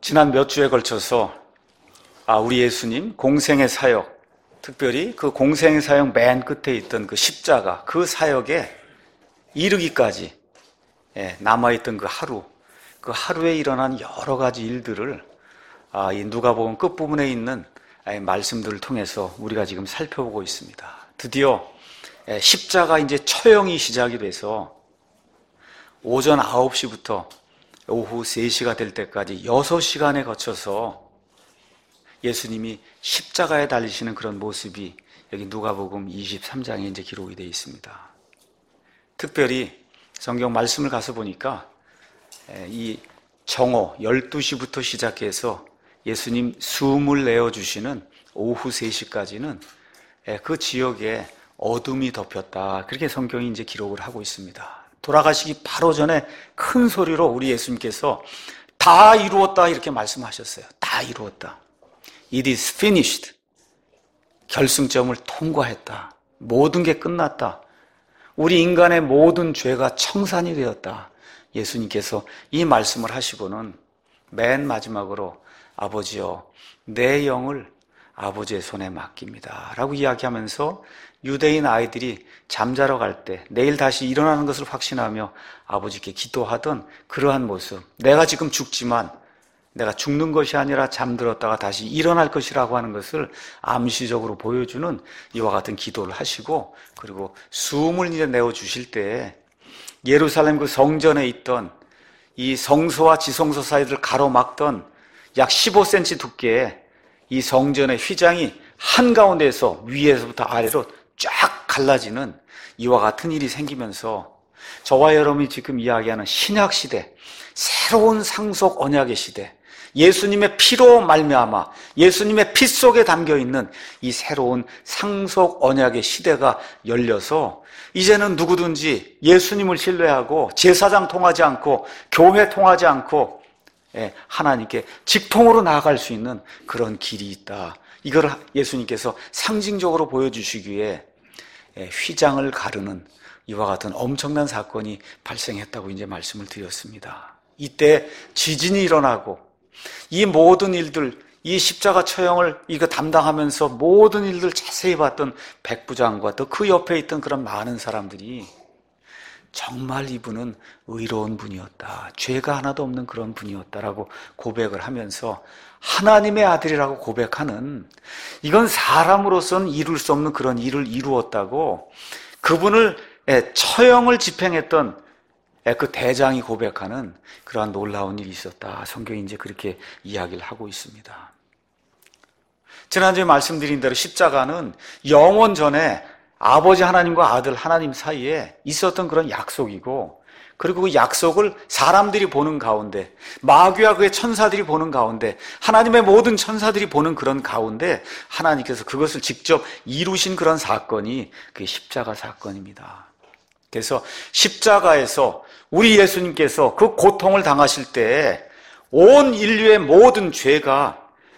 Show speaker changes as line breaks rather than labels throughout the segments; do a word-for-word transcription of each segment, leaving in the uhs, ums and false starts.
지난 몇 주에 걸쳐서 아, 우리 예수님 공생의 사역, 특별히 그 공생의 사역 맨 끝에 있던 그 십자가, 그 사역에 이르기까지 남아있던 그 하루, 그 하루에 일어난 여러 가지 일들을 아, 이 누가복음 끝부분에 있는 말씀들을 통해서 우리가 지금 살펴보고 있습니다. 드디어 십자가 이제 처형이 시작이 돼서 오전 아홉 시부터 오후 세 시가 될 때까지 여섯 시간에 거쳐서 예수님이 십자가에 달리시는 그런 모습이 여기 누가복음 이십삼 장에 이제 기록이 되어 있습니다. 특별히 성경 말씀을 가서 보니까 이 정오 열두 시부터 시작해서 예수님 숨을 내어주시는 오후 세 시까지는 그 지역에 어둠이 덮였다. 그렇게 성경이 이제 기록을 하고 있습니다. 돌아가시기 바로 전에 큰 소리로 우리 예수님께서 다 이루었다 이렇게 말씀하셨어요. 다 이루었다. It is finished. 결승점을 통과했다. 모든 게 끝났다. 우리 인간의 모든 죄가 청산이 되었다. 예수님께서 이 말씀을 하시고는 맨 마지막으로 아버지여 내 영을 아버지의 손에 맡깁니다 라고 이야기하면서 유대인 아이들이 잠자러 갈 때 내일 다시 일어나는 것을 확신하며 아버지께 기도하던 그러한 모습, 내가 지금 죽지만 내가 죽는 것이 아니라 잠들었다가 다시 일어날 것이라고 하는 것을 암시적으로 보여주는 이와 같은 기도를 하시고, 그리고 숨을 이제 내어주실 때 예루살렘 그 성전에 있던 이 성소와 지성소 사이를 가로막던 약 십오 센티미터 두께의 이 성전의 휘장이 한가운데에서 위에서부터 아래로 쫙 갈라지는 이와 같은 일이 생기면서 저와 여러분이 지금 이야기하는 신약시대, 새로운 상속 언약의 시대, 예수님의 피로 말미암아 예수님의 피 속에 담겨있는 이 새로운 상속 언약의 시대가 열려서 이제는 누구든지 예수님을 신뢰하고 제사장 통하지 않고 교회 통하지 않고 하나님께 직통으로 나아갈 수 있는 그런 길이 있다. 이걸 예수님께서 상징적으로 보여주시기에 휘장을 가르는 이와 같은 엄청난 사건이 발생했다고 이제 말씀을 드렸습니다. 이때 지진이 일어나고 이 모든 일들, 이 십자가 처형을 이거 담당하면서 모든 일들 자세히 봤던 백부장과 또 그 옆에 있던 그런 많은 사람들이 정말 이분은 의로운 분이었다, 죄가 하나도 없는 그런 분이었다라고 고백을 하면서 하나님의 아들이라고 고백하는, 이건 사람으로서는 이룰 수 없는 그런 일을 이루었다고 그분을 처형을 집행했던 그 대장이 고백하는 그러한 놀라운 일이 있었다. 성경이 이제 그렇게 이야기를 하고 있습니다. 지난주에 말씀드린 대로 십자가는 영원 전에 아버지 하나님과 아들 하나님 사이에 있었던 그런 약속이고, 그리고 그 약속을 사람들이 보는 가운데, 마귀와 그의 천사들이 보는 가운데, 하나님의 모든 천사들이 보는 그런 가운데 하나님께서 그것을 직접 이루신 그런 사건이 그게 십자가 사건입니다. 그래서 십자가에서 우리 예수님께서 그 고통을 당하실 때 온 인류의 모든 죄가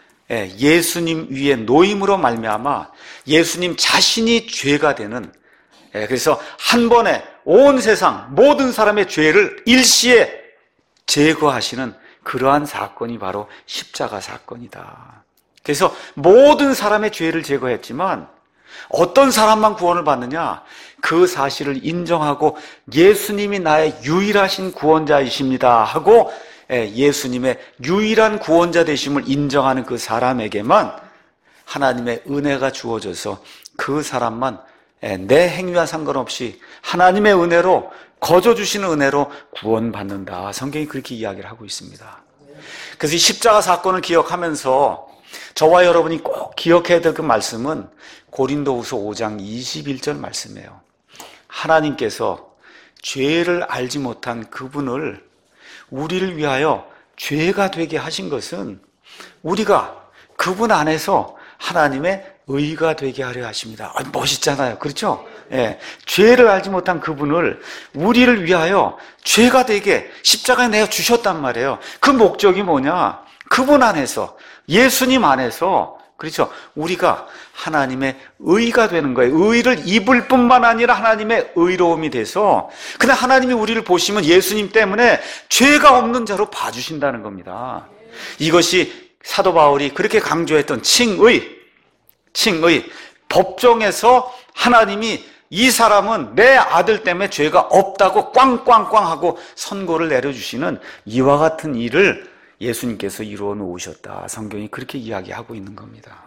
예수님 위에 노임으로 말미암아 예수님 자신이 죄가 되는, 그래서 한 번에 온 세상 모든 사람의 죄를 일시에 제거하시는 그러한 사건이 바로 십자가 사건이다. 그래서 모든 사람의 죄를 제거했지만 어떤 사람만 구원을 받느냐? 그 사실을 인정하고 예수님이 나의 유일하신 구원자이십니다 하고 예수님의 유일한 구원자 되심을 인정하는 그 사람에게만 하나님의 은혜가 주어져서 그 사람만 내 행위와 상관없이 하나님의 은혜로, 거저 주시는 은혜로 구원받는다. 성경이 그렇게 이야기를 하고 있습니다. 그래서 이 십자가 사건을 기억하면서 저와 여러분이 꼭 기억해야 될 그 말씀은 고린도후서 오 장 이십일 절 말씀이에요. 하나님께서 죄를 알지 못한 그분을 우리를 위하여 죄가 되게 하신 것은 우리가 그분 안에서 하나님의 의가 되게 하려 하십니다. 아, 멋있잖아요. 그렇죠? 예, 죄를 알지 못한 그분을 우리를 위하여 죄가 되게 십자가에 내어 주셨단 말이에요. 그 목적이 뭐냐? 그분 안에서, 예수님 안에서, 그렇죠? 우리가 하나님의 의가 되는 거예요. 의를 입을 뿐만 아니라 하나님의 의로움이 돼서, 근데 하나님이 우리를 보시면 예수님 때문에 죄가 없는 자로 봐주신다는 겁니다. 이것이 사도 바울이 그렇게 강조했던 칭의, 칭의, 법정에서 하나님이 이 사람은 내 아들 때문에 죄가 없다고 꽝꽝꽝 하고 선고를 내려주시는 이와 같은 일을 예수님께서 이루어 놓으셨다. 성경이 그렇게 이야기하고 있는 겁니다.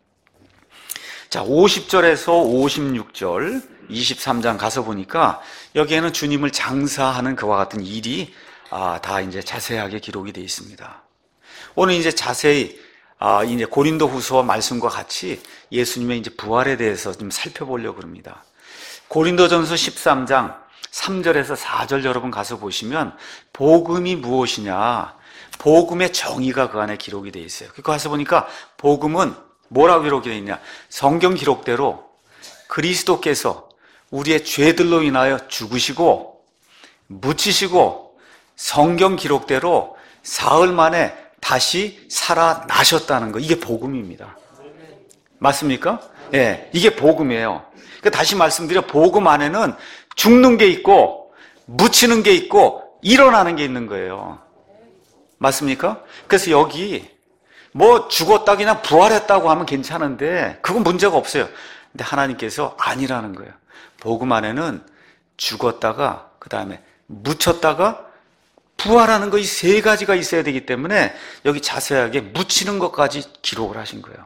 자, 오십 절에서 오십육 절, 이십삼 장 가서 보니까 여기에는 주님을 장사하는 그와 같은 일이 아, 다 이제 자세하게 기록이 되어 있습니다. 오늘 이제 자세히 아, 이제 고린도후서 말씀과 같이 예수님의 이제 부활에 대해서 좀 살펴보려고 합니다. 고린도전서 십삼 장 삼 절에서 사 절 여러분 가서 보시면 복음이 무엇이냐, 복음의 정의가 그 안에 기록이 되어 있어요. 그거 가서 보니까 복음은 뭐라고 기록이 되어 있냐, 성경 기록대로 그리스도께서 우리의 죄들로 인하여 죽으시고 묻히시고 성경 기록대로 사흘 만에 다시 살아나셨다는 거, 이게 복음입니다. 맞습니까? 예, 네, 이게 복음이에요. 그러니까 다시 말씀드려, 복음 안에는 죽는 게 있고 묻히는 게 있고 일어나는 게 있는 거예요. 맞습니까? 그래서 여기 뭐 죽었다 그냥 부활했다고 하면 괜찮은데 그건 문제가 없어요. 근데 하나님께서 아니라는 거예요. 복음 안에는 죽었다가 그 다음에 묻혔다가 부활하는 거 이 세 가지가 있어야 되기 때문에 여기 자세하게 묻히는 것까지 기록을 하신 거예요.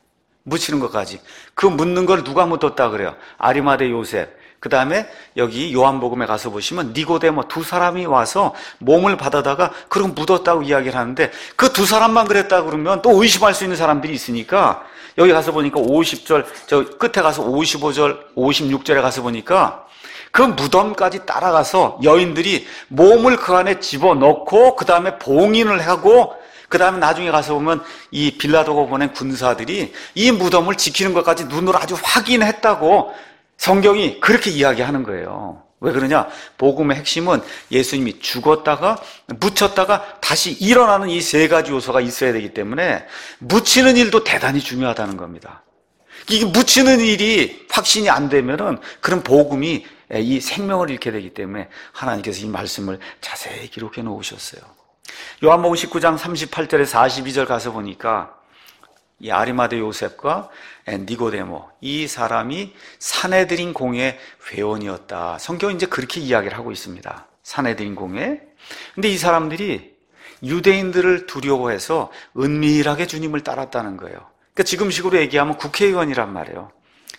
묻히는 것까지. 그 묻는 걸 누가 묻었다 그래요? 아리마대 요셉. 그 다음에 여기 요한복음에 가서 보시면 니고데모 두 사람이 와서 몸을 받아다가 그럼 묻었다고 이야기를 하는데 그 두 사람만 그랬다 그러면 또 의심할 수 있는 사람들이 있으니까 여기 가서 보니까 오십 절, 저 끝에 가서 오십오 절, 오십육 절에 가서 보니까 그 무덤까지 따라가서 여인들이 몸을 그 안에 집어넣고 그 다음에 봉인을 하고 그 다음에 나중에 가서 보면 이 빌라도가 보낸 군사들이 이 무덤을 지키는 것까지 눈으로 아주 확인했다고 성경이 그렇게 이야기하는 거예요. 왜 그러냐? 복음의 핵심은 예수님이 죽었다가 묻혔다가 다시 일어나는 이 세 가지 요소가 있어야 되기 때문에 묻히는 일도 대단히 중요하다는 겁니다. 이게 묻히는 일이 확신이 안 되면은 그런 복음이 이 생명을 잃게 되기 때문에 하나님께서 이 말씀을 자세히 기록해 놓으셨어요. 요한복음 십구 장 삼십팔 절에 사십이 절 가서 보니까 이 아리마대 요셉과 니고데모, 이 사람이 사내들인 공의 회원이었다. 성경은 이제 그렇게 이야기를 하고 있습니다. 사내들인 공회. 근데 이 사람들이 유대인들을 두려워해서 은밀하게 주님을 따랐다는 거예요. 그러니까 지금식으로 얘기하면 국회의원이란 말이에요.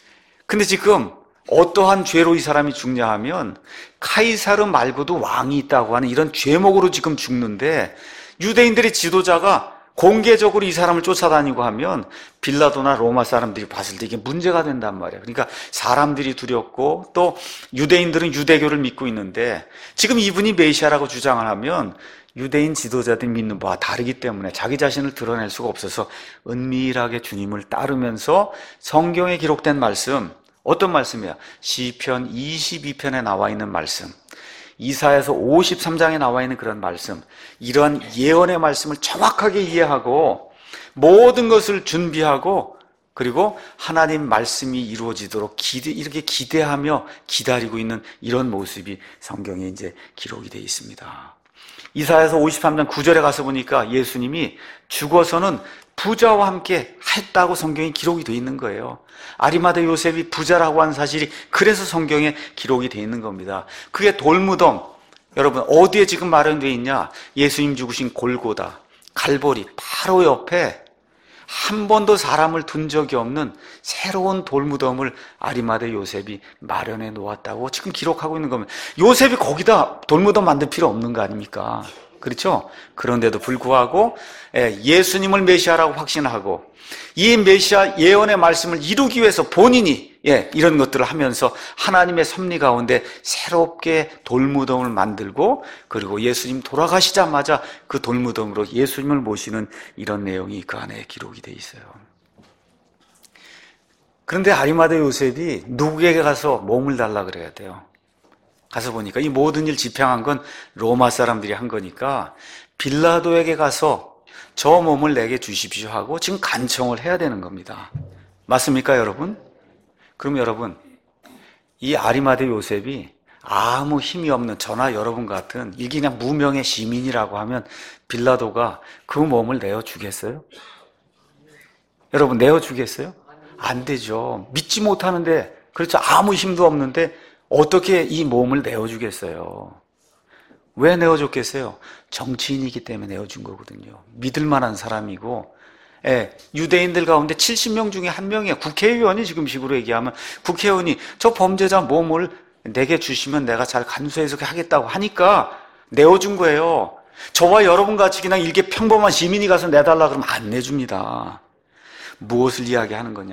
근데 지금 어떠한 죄로 이 사람이 죽냐 하면 카이사르 말고도 왕이 있다고 하는 이런 죄목으로 지금 죽는데 유대인들의 지도자가 공개적으로 이 사람을 쫓아다니고 하면 빌라도나 로마 사람들이 봤을 때 이게 문제가 된단 말이에요. 그러니까 사람들이 두렵고 또 유대인들은 유대교를 믿고 있는데 지금 이분이 메시아라고 주장을 하면 유대인 지도자들이 믿는 바와 다르기 때문에 자기 자신을 드러낼 수가 없어서 은밀하게 주님을 따르면서 성경에 기록된 말씀, 어떤 말씀이야? 시편 이십이 편에 나와 있는 말씀, 이사야서 오십삼 장에 나와 있는 그런 말씀, 이러한 예언의 말씀을 정확하게 이해하고 모든 것을 준비하고 그리고 하나님 말씀이 이루어지도록 기대, 이렇게 기대하며 기다리고 있는 이런 모습이 성경에 이제 기록이 되어 있습니다. 이사야서 오십삼 장 구 절에 가서 보니까 예수님이 죽어서는 부자와 함께 했다고 성경에 기록이 되어 있는 거예요. 아리마대 요셉이 부자라고 하는 사실이 그래서 성경에 기록이 되어 있는 겁니다. 그게 돌무덤, 여러분 어디에 지금 마련되어 있냐? 예수님 죽으신 골고다, 갈보리 바로 옆에 한 번도 사람을 둔 적이 없는 새로운 돌무덤을 아리마대 요셉이 마련해 놓았다고 지금 기록하고 있는 겁니다. 요셉이 거기다 돌무덤 만들 필요 없는 거 아닙니까? 그렇죠? 그런데도 불구하고 예수님을 메시아라고 확신하고 이 메시아 예언의 말씀을 이루기 위해서 본인이 예, 이런 것들을 하면서 하나님의 섭리 가운데 새롭게 돌무덤을 만들고 그리고 예수님 돌아가시자마자 그 돌무덤으로 예수님을 모시는 이런 내용이 그 안에 기록이 돼 있어요. 그런데 아리마대 요셉이 누구에게 가서 몸을 달라 그래야 돼요? 가서 보니까 이 모든 일 집행한 건 로마 사람들이 한 거니까 빌라도에게 가서 저 몸을 내게 주십시오 하고 지금 간청을 해야 되는 겁니다. 맞습니까, 여러분? 그럼 여러분, 이 아리마대 요셉이 아무 힘이 없는 저나 여러분 같은 이게 그냥 무명의 시민이라고 하면 빌라도가 그 몸을 내어주겠어요? 여러분 내어주겠어요? 안 되죠. 믿지 못하는데, 그렇죠, 아무 힘도 없는데 어떻게 이 몸을 내어주겠어요? 왜 내어줬겠어요? 정치인이기 때문에 내어준 거거든요. 믿을 만한 사람이고, 예, 유대인들 가운데 칠십 명 중에 한 명이에요. 국회의원이 지금 식으로 얘기하면 국회의원이 저 범죄자 몸을 내게 주시면 내가 잘 간수해서 하겠다고 하니까 내어준 거예요. 저와 여러분 같이 그냥 이렇게 평범한 시민이 가서 내달라 그러면 안 내줍니다. 무엇을 이야기하는 거냐?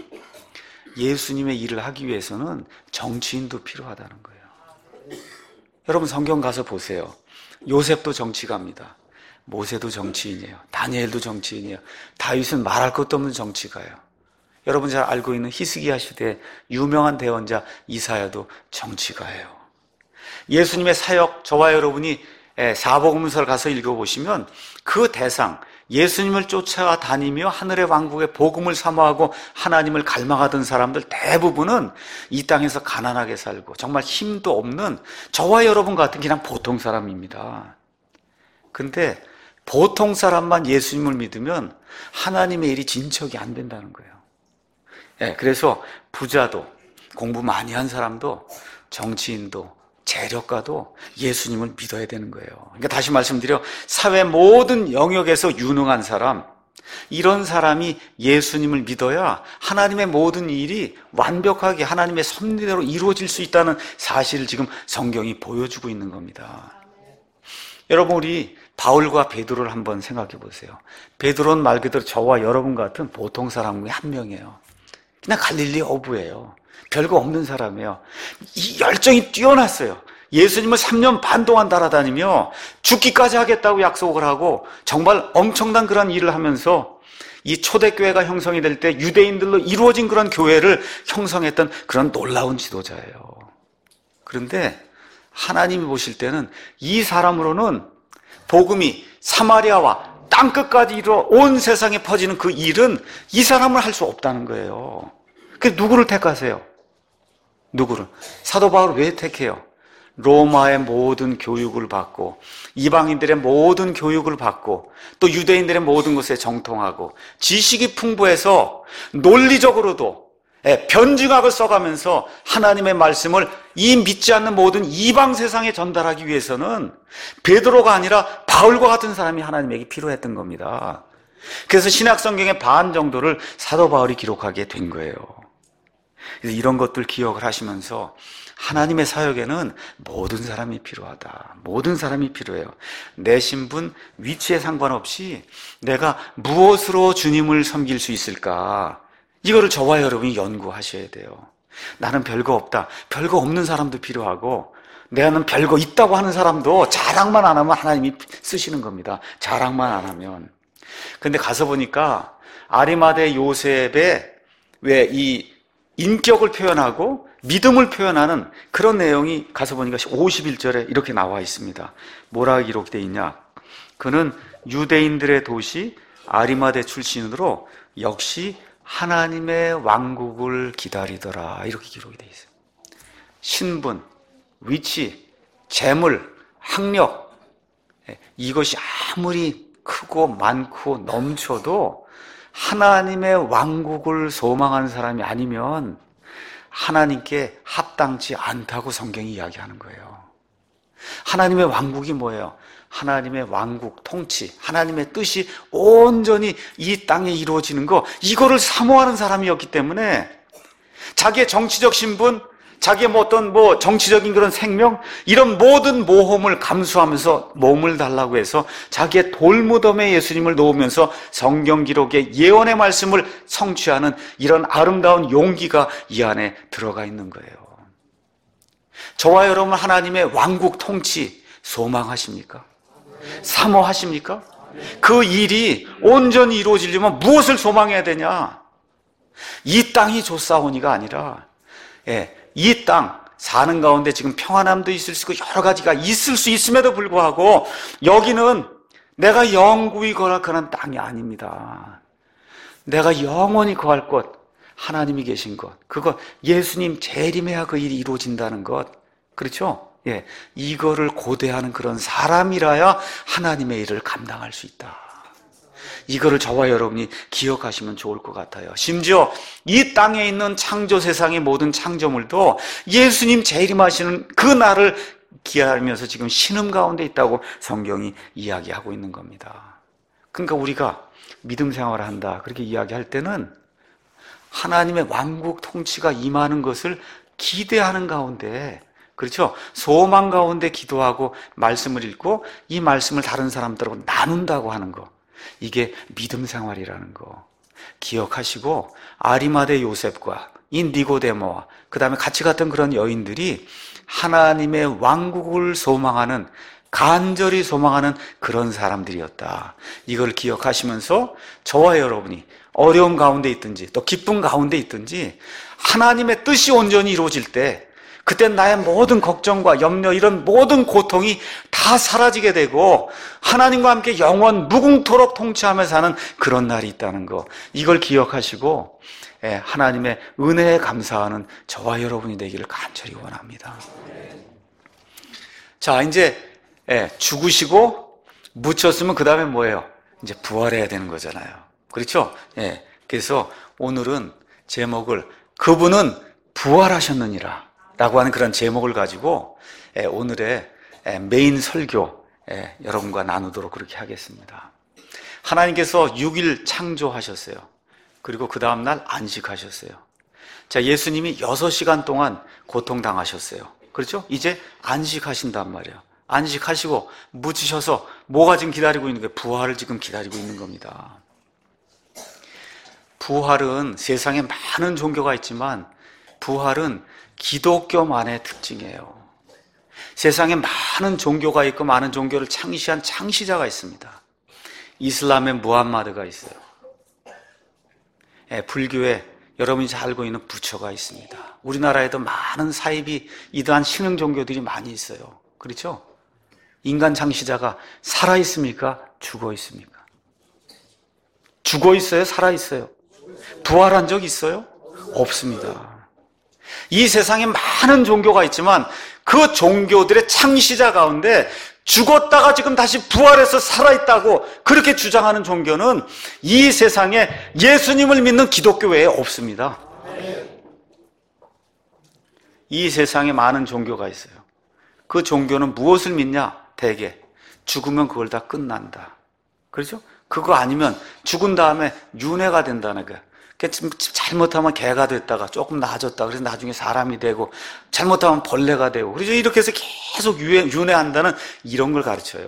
예수님의 일을 하기 위해서는 정치인도 필요하다는 거예요. 여러분 성경 가서 보세요. 요셉도 정치가입니다. 모세도 정치인이에요. 다니엘도 정치인이에요. 다윗은 말할 것도 없는 정치가예요. 여러분 잘 알고 있는 히스기야 시대의 유명한 대언자 이사야도 정치가예요. 예수님의 사역, 저와 여러분이 사복음서를 가서 읽어보시면 그 대상, 예수님을 쫓아다니며 하늘의 왕국의 복음을 사모하고 하나님을 갈망하던 사람들 대부분은 이 땅에서 가난하게 살고 정말 힘도 없는 저와 여러분 같은 그냥 보통 사람입니다. 근데 보통 사람만 예수님을 믿으면 하나님의 일이 진척이 안 된다는 거예요. 예, 그래서 부자도, 공부 많이 한 사람도, 정치인도, 재력가도 예수님을 믿어야 되는 거예요. 그러니까 다시 말씀드려, 사회 모든 영역에서 유능한 사람, 이런 사람이 예수님을 믿어야 하나님의 모든 일이 완벽하게 하나님의 섭리대로 이루어질 수 있다는 사실을 지금 성경이 보여주고 있는 겁니다. 여러분, 우리 바울과 베드로를 한번 생각해 보세요. 베드로는 말 그대로 저와 여러분 같은 보통 사람 중에 한 명이에요. 그냥 갈릴리 어부예요. 별거 없는 사람이에요. 이 열정이 뛰어났어요. 예수님을 삼 년 반 동안 따라다니며 죽기까지 하겠다고 약속을 하고 정말 엄청난 그런 일을 하면서 이 초대교회가 형성이 될 때 유대인들로 이루어진 그런 교회를 형성했던 그런 놀라운 지도자예요. 그런데 하나님이 보실 때는 이 사람으로는 복음이 사마리아와 땅끝까지 이루어 온 세상에 퍼지는 그 일은 이 사람을 할 수 없다는 거예요. 그래서 누구를 택하세요? 누구를? 사도 바울을 왜 택해요? 로마의 모든 교육을 받고 이방인들의 모든 교육을 받고 또 유대인들의 모든 것에 정통하고 지식이 풍부해서 논리적으로도 변증학을 써가면서 하나님의 말씀을 이 믿지 않는 모든 이방 세상에 전달하기 위해서는 베드로가 아니라 바울과 같은 사람이 하나님에게 필요했던 겁니다. 그래서 신약성경의 반 정도를 사도 바울이 기록하게 된 거예요. 그래서 이런 것들 기억을 하시면서 하나님의 사역에는 모든 사람이 필요하다. 모든 사람이 필요해요. 내 신분, 위치에 상관없이 내가 무엇으로 주님을 섬길 수 있을까? 이거를 저와 여러분이 연구하셔야 돼요. 나는 별거 없다. 별거 없는 사람도 필요하고 내가는 별거 있다고 하는 사람도 자랑만 안 하면 하나님이 쓰시는 겁니다. 자랑만 안 하면. 근데 가서 보니까 아리마대 요셉의 왜 이 인격을 표현하고 믿음을 표현하는 그런 내용이 가서 보니까 오십일 절에 이렇게 나와 있습니다. 뭐라 기록되어 있냐? 그는 유대인들의 도시 아리마대 출신으로 역시 하나님의 왕국을 기다리더라. 이렇게 기록이 되어 있어요. 신분, 위치, 재물, 학력, 이것이 아무리 크고 많고 넘쳐도 하나님의 왕국을 소망하는 사람이 아니면 하나님께 합당치 않다고 성경이 이야기하는 거예요. 하나님의 왕국이 뭐예요? 하나님의 왕국, 통치, 하나님의 뜻이 온전히 이 땅에 이루어지는 거, 이거를 사모하는 사람이었기 때문에 자기의 정치적 신분, 자기의 뭐 어떤 뭐 정치적인 그런 생명, 이런 모든 모험을 감수하면서 몸을 달라고 해서 자기의 돌무덤에 예수님을 놓으면서 성경 기록의 예언의 말씀을 성취하는 이런 아름다운 용기가 이 안에 들어가 있는 거예요. 저와 여러분 하나님의 왕국 통치 소망하십니까? 사모하십니까? 그 일이 온전히 이루어지려면 무엇을 소망해야 되냐? 이 땅이 좋사오니가 아니라 예, 이 땅 사는 가운데 지금 평안함도 있을 수 있고 여러 가지가 있을 수 있음에도 불구하고 여기는 내가 영구히 거할 그런 땅이 아닙니다. 내가 영원히 거할 곳, 하나님이 계신 것, 그것 예수님 재림해야 그 일이 이루어진다는 것, 그렇죠? 예, 이거를 고대하는 그런 사람이라야 하나님의 일을 감당할 수 있다. 이거를 저와 여러분이 기억하시면 좋을 것 같아요. 심지어 이 땅에 있는 창조 세상의 모든 창조물도 예수님 재림하시는 그 날을 기다리면서 지금 신음 가운데 있다고 성경이 이야기하고 있는 겁니다. 그러니까 우리가 믿음 생활을 한다 그렇게 이야기할 때는 하나님의 왕국 통치가 임하는 것을 기대하는 가운데, 그렇죠? 소망 가운데 기도하고 말씀을 읽고 이 말씀을 다른 사람들하고 나눈다고 하는 거, 이게 믿음 생활이라는 거 기억하시고, 아리마대 요셉과 이 니고데모와 그 다음에 같이 갔던 그런 여인들이 하나님의 왕국을 소망하는, 간절히 소망하는 그런 사람들이었다. 이걸 기억하시면서 저와 여러분이 어려움 가운데 있든지 또 기쁨 가운데 있든지 하나님의 뜻이 온전히 이루어질 때, 그땐 나의 모든 걱정과 염려, 이런 모든 고통이 다 사라지게 되고 하나님과 함께 영원 무궁토록 통치하며 사는 그런 날이 있다는 거, 이걸 기억하시고 하나님의 은혜에 감사하는 저와 여러분이 되기를 간절히 원합니다. 자, 이제 죽으시고 묻혔으면 그 다음에 뭐예요? 이제 부활해야 되는 거잖아요. 그렇죠? 그래서 오늘은 제목을 그분은 부활하셨느니라 라고 하는 그런 제목을 가지고 오늘의 메인 설교 여러분과 나누도록 그렇게 하겠습니다. 하나님께서 육 일 창조하셨어요. 그리고 그 다음날 안식하셨어요. 자, 예수님이 여섯 시간 동안 고통당하셨어요. 그렇죠? 이제 안식하신단 말이에요. 안식하시고 묻히셔서 뭐가 지금 기다리고 있는 거예요? 부활을 지금 기다리고 있는 겁니다. 부활은 세상에 많은 종교가 있지만 부활은 기독교만의 특징이에요. 세상에 많은 종교가 있고 많은 종교를 창시한 창시자가 있습니다. 이슬람에 무함마드가 있어요. 예, 불교에 여러분이 잘 알고 있는 부처가 있습니다. 우리나라에도 많은 사이비 이러한 신흥 종교들이 많이 있어요. 그렇죠? 인간 창시자가 살아 있습니까? 죽어 있습니까? 죽어 있어요? 살아 있어요? 부활한 적 있어요? 없습니다. 이 세상에 많은 종교가 있지만 그 종교들의 창시자 가운데 죽었다가 지금 다시 부활해서 살아있다고 그렇게 주장하는 종교는 이 세상에 예수님을 믿는 기독교 외에 없습니다. 이 세상에 많은 종교가 있어요. 그 종교는 무엇을 믿냐? 대개 죽으면 그걸 다 끝난다. 그렇죠? 그거 아니면 죽은 다음에 윤회가 된다는 거야. 잘못하면 개가 됐다가 조금 나아졌다. 그래서 나중에 사람이 되고, 잘못하면 벌레가 되고, 그래서 이렇게 해서 계속 윤회한다는 이런 걸 가르쳐요.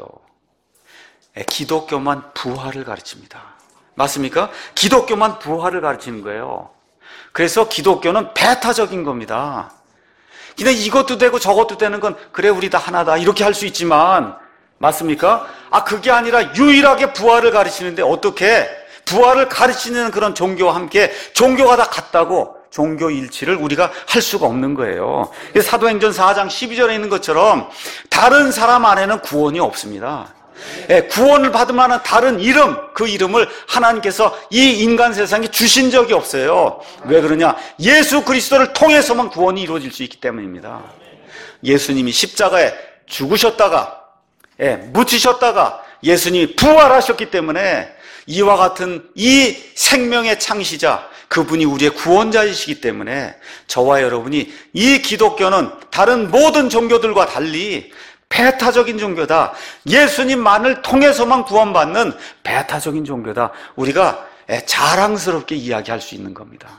기독교만 부활을 가르칩니다. 맞습니까? 기독교만 부활을 가르치는 거예요. 그래서 기독교는 배타적인 겁니다. 근데 이것도 되고 저것도 되는 건 그래 우리 다 하나다 이렇게 할 수 있지만, 맞습니까? 아, 그게 아니라 유일하게 부활을 가르치는데 어떻게 부활을 가르치는 그런 종교와 함께 종교가 다 같다고 종교 일치를 우리가 할 수가 없는 거예요. 사도행전 사 장 십이 절에 있는 것처럼 다른 사람 안에는 구원이 없습니다. 구원을 받을 만한 다른 이름, 그 이름을 하나님께서 이 인간 세상에 주신 적이 없어요. 왜 그러냐? 예수 그리스도를 통해서만 구원이 이루어질 수 있기 때문입니다. 예수님이 십자가에 죽으셨다가, 예, 묻히셨다가 예수님이 부활하셨기 때문에 이와 같은 이 생명의 창시자, 그분이 우리의 구원자이시기 때문에 저와 여러분이 이 기독교는 다른 모든 종교들과 달리 배타적인 종교다. 예수님만을 통해서만 구원받는 배타적인 종교다. 우리가 자랑스럽게 이야기할 수 있는 겁니다.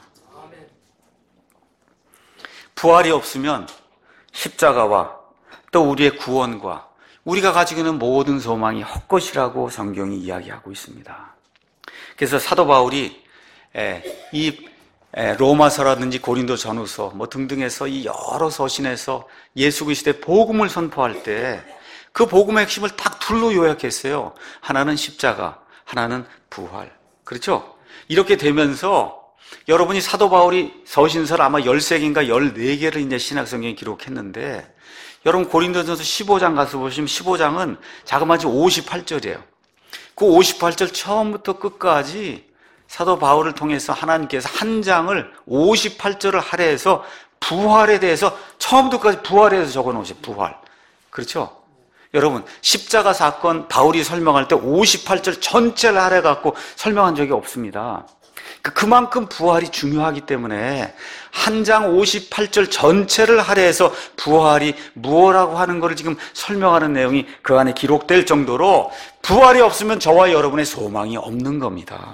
부활이 없으면 십자가와 또 우리의 구원과 우리가 가지고 있는 모든 소망이 헛것이라고 성경이 이야기하고 있습니다. 그래서 사도 바울이 이 로마서라든지 고린도 전후서 뭐 등등에서 이 여러 서신에서 예수 그리스도의 복음을 선포할 때 그 복음의 핵심을 딱 둘로 요약했어요. 하나는 십자가, 하나는 부활. 그렇죠? 이렇게 되면서 여러분이 사도 바울이 서신서를 아마 열세 개인가 열네 개를 이제 신약성경에 기록했는데, 여러분 고린도전서 십오 장 가서 보시면 십오 장은 자그마치 오십팔 절이에요. 그 오십팔 절 처음부터 끝까지 사도 바울을 통해서 하나님께서 한 장을 오십팔 절을 할애해서 부활에 대해서 처음부터 끝까지 부활에 대해서 적어놓으세요. 부활. 그렇죠? 여러분, 십자가 사건 바울이 설명할 때 오십팔 절 전체를 할애갖고 설명한 적이 없습니다. 그만큼 부활이 중요하기 때문에 한 장 오십팔 절 전체를 할애해서 부활이 무엇이라고 하는 것을 지금 설명하는 내용이 그 안에 기록될 정도로 부활이 없으면 저와 여러분의 소망이 없는 겁니다.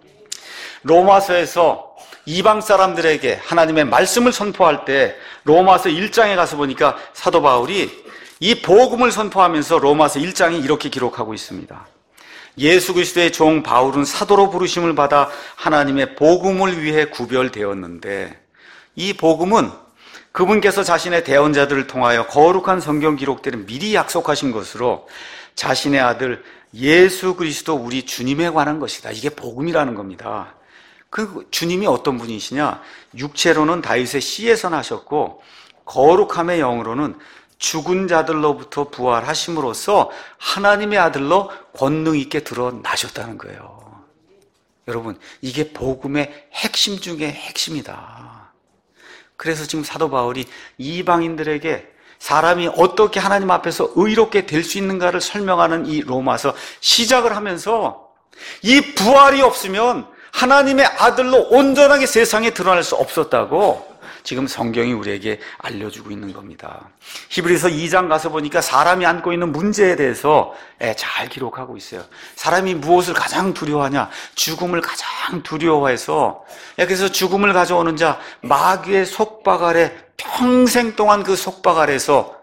로마서에서 이방 사람들에게 하나님의 말씀을 선포할 때 로마서 일 장에 가서 보니까 사도 바울이 이 복음을 선포하면서 로마서 일 장이 이렇게 기록하고 있습니다. 예수 그리스도의 종 바울은 사도로 부르심을 받아 하나님의 복음을 위해 구별되었는데 이 복음은 그분께서 자신의 대언자들을 통하여 거룩한 성경 기록들을 미리 약속하신 것으로 자신의 아들 예수 그리스도 우리 주님에 관한 것이다. 이게 복음이라는 겁니다. 그 주님이 어떤 분이시냐? 육체로는 다윗의 씨에서 나셨고 거룩함의 영으로는 죽은 자들로부터 부활하심으로써 하나님의 아들로 권능 있게 드러나셨다는 거예요. 여러분, 이게 복음의 핵심 중에 핵심이다. 그래서 지금 사도 바울이 이방인들에게 사람이 어떻게 하나님 앞에서 의롭게 될 수 있는가를 설명하는 이 로마서 시작을 하면서 이 부활이 없으면 하나님의 아들로 온전하게 세상에 드러날 수 없었다고 지금 성경이 우리에게 알려주고 있는 겁니다. 히브리서 이 장 가서 보니까 사람이 안고 있는 문제에 대해서 잘 기록하고 있어요. 사람이 무엇을 가장 두려워하냐? 죽음을 가장 두려워해서, 그래서 죽음을 가져오는 자 마귀의 속박 아래 평생 동안 그 속박 아래서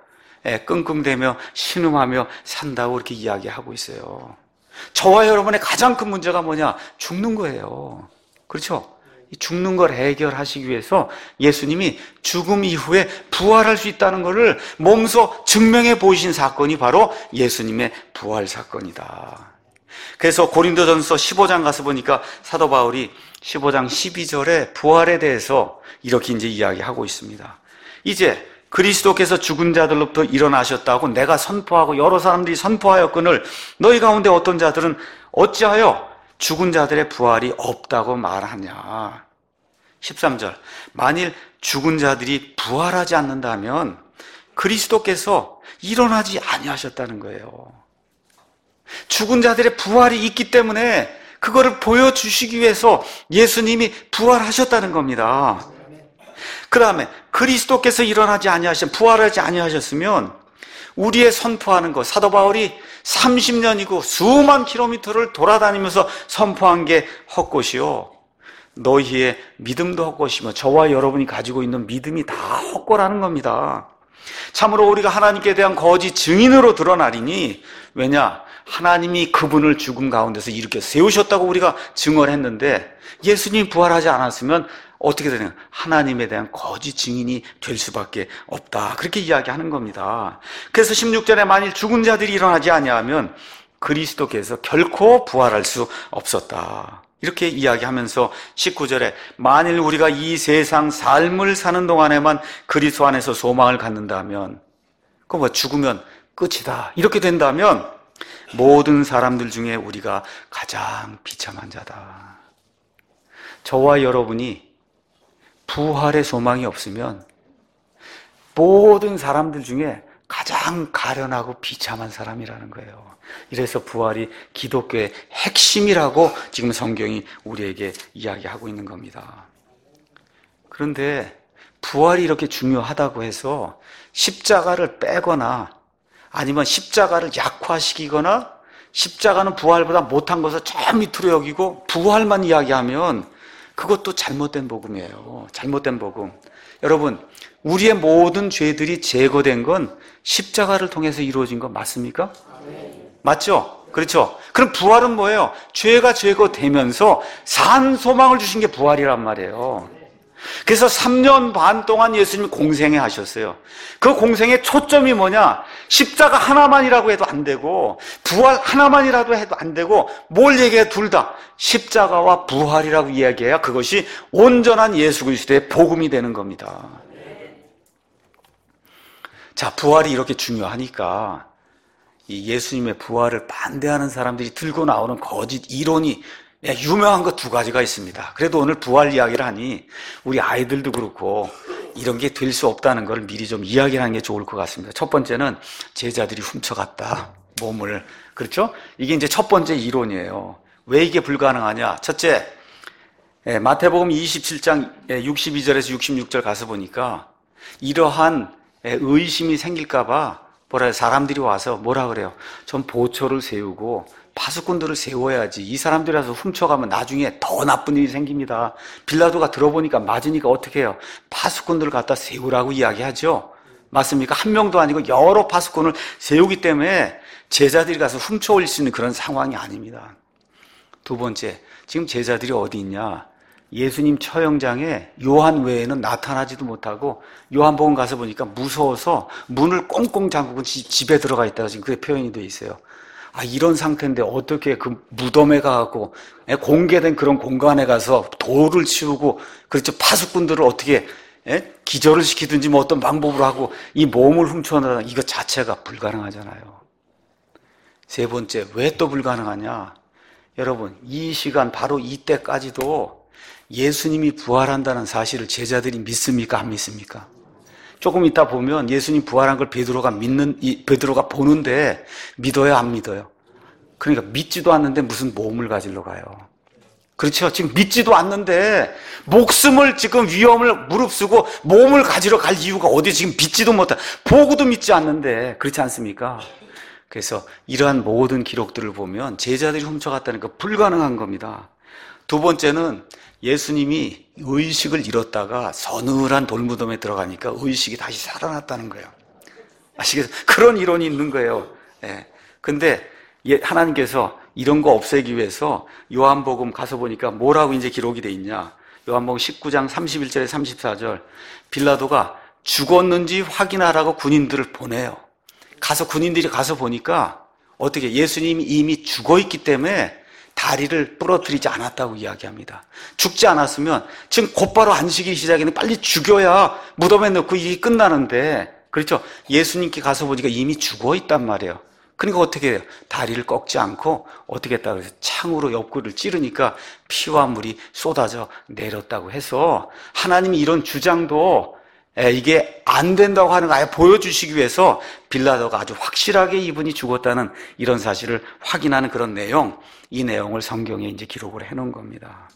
끙끙대며 신음하며 산다고 이렇게 이야기하고 있어요. 저와 여러분의 가장 큰 문제가 뭐냐? 죽는 거예요. 그렇죠? 죽는 걸 해결하시기 위해서 예수님이 죽음 이후에 부활할 수 있다는 것을 몸소 증명해 보이신 사건이 바로 예수님의 부활 사건이다. 그래서 고린도전서 십오 장 가서 보니까 사도 바울이 십오 장 십이 절에 부활에 대해서 이렇게 이제 이야기하고 있습니다. 이제 그리스도께서 죽은 자들로부터 일어나셨다고 내가 선포하고 여러 사람들이 선포하였거늘 너희 가운데 어떤 자들은 어찌하여 죽은 자들의 부활이 없다고 말하냐. 십삼 절, 만일 죽은 자들이 부활하지 않는다면 그리스도께서 일어나지 아니하셨다는 거예요. 죽은 자들의 부활이 있기 때문에 그거를 보여주시기 위해서 예수님이 부활하셨다는 겁니다. 그 다음에 그리스도께서 일어나지 아니하셨, 부활하지 아니하셨으면 우리의 선포하는 것, 사도 바울이 삼십 년이고 수만 킬로미터를 돌아다니면서 선포한 게 헛것이요, 너희의 믿음도 헛것이며 저와 여러분이 가지고 있는 믿음이 다 헛거라는 겁니다. 참으로 우리가 하나님께 대한 거짓 증인으로 드러나리니, 왜냐? 하나님이 그분을 죽음 가운데서 일으켜 세우셨다고 우리가 증언했는데 예수님이 부활하지 않았으면 어떻게 되냐? 하나님에 대한 거짓 증인이 될 수밖에 없다. 그렇게 이야기하는 겁니다. 그래서 십육 절에 만일 죽은 자들이 일어나지 아니하면 그리스도께서 결코 부활할 수 없었다. 이렇게 이야기하면서 십구 절에 만일 우리가 이 세상 삶을 사는 동안에만 그리스도 안에서 소망을 갖는다면, 그 뭐 죽으면 끝이다. 이렇게 된다면 모든 사람들 중에 우리가 가장 비참한 자다. 저와 여러분이 부활의 소망이 없으면 모든 사람들 중에 가장 가련하고 비참한 사람이라는 거예요. 이래서 부활이 기독교의 핵심이라고 지금 성경이 우리에게 이야기하고 있는 겁니다. 그런데 부활이 이렇게 중요하다고 해서 십자가를 빼거나 아니면 십자가를 약화시키거나 십자가는 부활보다 못한 것을 저 밑으로 여기고 부활만 이야기하면 그것도 잘못된 복음이에요. 잘못된 복음. 여러분, 우리의 모든 죄들이 제거된 건 십자가를 통해서 이루어진 건 맞습니까? 맞죠? 그렇죠? 그럼 부활은 뭐예요? 죄가 제거되면서 산 소망을 주신 게 부활이란 말이에요. 그래서 삼 년 반 동안 예수님이 공생애 하셨어요. 그 공생의 초점이 뭐냐? 십자가 하나만이라고 해도 안 되고 부활 하나만이라도 해도 안 되고 뭘 얘기해? 둘 다 십자가와 부활이라고 이야기해야 그것이 온전한 예수 그리스도의 복음이 되는 겁니다. 자, 부활이 이렇게 중요하니까 이 예수님의 부활을 반대하는 사람들이 들고 나오는 거짓 이론이 유명한 거 두 가지가 있습니다. 그래도 오늘 부활 이야기를 하니 우리 아이들도 그렇고 이런 게 될 수 없다는 걸 미리 좀 이야기하는 게 좋을 것 같습니다. 첫 번째는 제자들이 훔쳐갔다, 몸을. 그렇죠? 이게 이제 첫 번째 이론이에요. 왜 이게 불가능하냐? 첫째, 마태복음 이십칠 장 육십이 절에서 육십육 절 가서 보니까 이러한 의심이 생길까봐 뭐라 사람들이 와서 뭐라 그래요? 전 보초를 세우고 파수꾼들을 세워야지. 이 사람들이 와서 훔쳐가면 나중에 더 나쁜 일이 생깁니다. 빌라도가 들어보니까 맞으니까 어떻게 해요? 파수꾼들을 갖다 세우라고 이야기하죠. 맞습니까? 한 명도 아니고 여러 파수꾼을 세우기 때문에 제자들이 가서 훔쳐올 수 있는 그런 상황이 아닙니다. 두 번째, 지금 제자들이 어디 있냐? 예수님 처형장에 요한 외에는 나타나지도 못하고 요한복음 가서 보니까 무서워서 문을 꽁꽁 잠그고 집에 들어가 있다가 지금 그게 표현이 되어 있어요. 아, 이런 상태인데 어떻게 그 무덤에 가고 공개된 그런 공간에 가서 돌을 치우고 그렇죠, 파수꾼들을 어떻게 에? 기절을 시키든지 뭐 어떤 방법으로 하고 이 몸을 훔쳐내다, 이거 자체가 불가능하잖아요. 세 번째, 왜 또 불가능하냐? 여러분, 이 시간 바로 이때까지도 예수님이 부활한다는 사실을 제자들이 믿습니까? 안 믿습니까? 조금 이따 보면 예수님 부활한 걸 베드로가 믿는, 이 베드로가 보는데 믿어요, 안 믿어요? 그러니까 믿지도 않는데 무슨 몸을 가지러 가요. 그렇죠? 지금 믿지도 않는데 목숨을 지금 위험을 무릅쓰고 몸을 가지러 갈 이유가 어디, 지금 믿지도 못해. 보고도 믿지 않는데. 그렇지 않습니까? 그래서 이러한 모든 기록들을 보면 제자들이 훔쳐갔다는 거 불가능한 겁니다. 두 번째는 예수님이 의식을 잃었다가 서늘한 돌무덤에 들어가니까 의식이 다시 살아났다는 거예요. 아시겠어요? 그런 이론이 있는 거예요. 예. 근데 하나님께서 이런 거 없애기 위해서 요한복음 가서 보니까 뭐라고 이제 기록이 돼 있냐? 요한복음 십구 장 삼십일 절에 삼십사 절. 빌라도가 죽었는지 확인하라고 군인들을 보내요. 가서 군인들이 가서 보니까 어떻게 예수님이 이미 죽어 있기 때문에 다리를 부러뜨리지 않았다고 이야기합니다. 죽지 않았으면 지금 곧바로 안식일 시작에는 빨리 죽여야 무덤에 넣고 일이 끝나는데, 그렇죠? 예수님께 가서 보니까 이미 죽어 있단 말이에요. 그러니까 어떻게 해요? 다리를 꺾지 않고 어떻게 했다고 해서 창으로 옆구리를 찌르니까 피와 물이 쏟아져 내렸다고 해서 하나님이 이런 주장도 이게 안 된다고 하는 거 아예 보여주시기 위해서 빌라도가 아주 확실하게 이분이 죽었다는 이런 사실을 확인하는 그런 내용, 이 내용을 성경에 이제 기록을 해놓은 겁니다.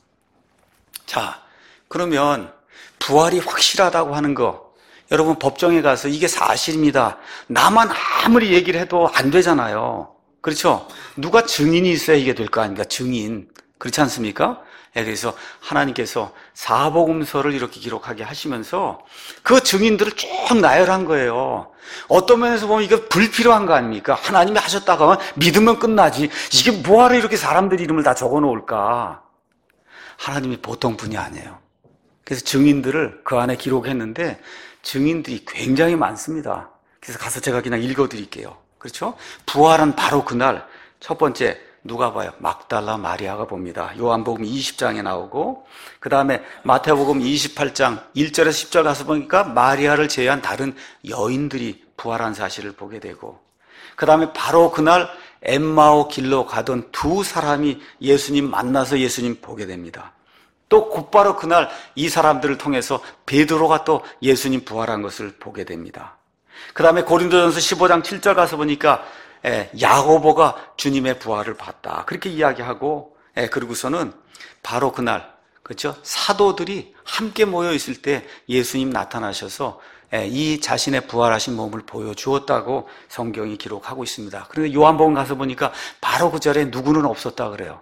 자, 그러면 부활이 확실하다고 하는 거, 여러분 법정에 가서 이게 사실입니다, 나만 아무리 얘기를 해도 안 되잖아요. 그렇죠? 누가 증인이 있어야 이게 될 거 아닙니까? 증인. 그렇지 않습니까? 그래서 하나님께서 사복음서를 이렇게 기록하게 하시면서 그 증인들을 쭉 나열한 거예요. 어떤 면에서 보면 이거 불필요한 거 아닙니까? 하나님이 하셨다고 하면 믿으면 끝나지, 이게 뭐하러 이렇게 사람들 이름을 다 적어 놓을까? 하나님이 보통 분이 아니에요. 그래서 증인들을 그 안에 기록했는데 증인들이 굉장히 많습니다. 그래서 가서 제가 그냥 읽어 드릴게요. 그렇죠? 부활은 바로 그날, 첫 번째 누가 봐요? 막달라 마리아가 봅니다. 요한복음 이십 장에 나오고, 그 다음에 마태복음 이십팔 장 일 절에서 십 절 가서 보니까 마리아를 제외한 다른 여인들이 부활한 사실을 보게 되고, 그 다음에 바로 그날 엠마오 길로 가던 두 사람이 예수님 만나서 예수님 보게 됩니다. 또 곧바로 그날 이 사람들을 통해서 베드로가 또 예수님 부활한 것을 보게 됩니다. 그 다음에 고린도전서 십오 장 칠 절 가서 보니까 예, 야고보가 주님의 부활을 봤다, 그렇게 이야기하고, 예, 그리고서는 바로 그날, 그렇죠? 사도들이 함께 모여 있을 때 예수님 나타나셔서 예, 이 자신의 부활하신 몸을 보여주었다고 성경이 기록하고 있습니다. 그런데 요한복음 가서 보니까 바로 그 자리에 누구는 없었다 그래요.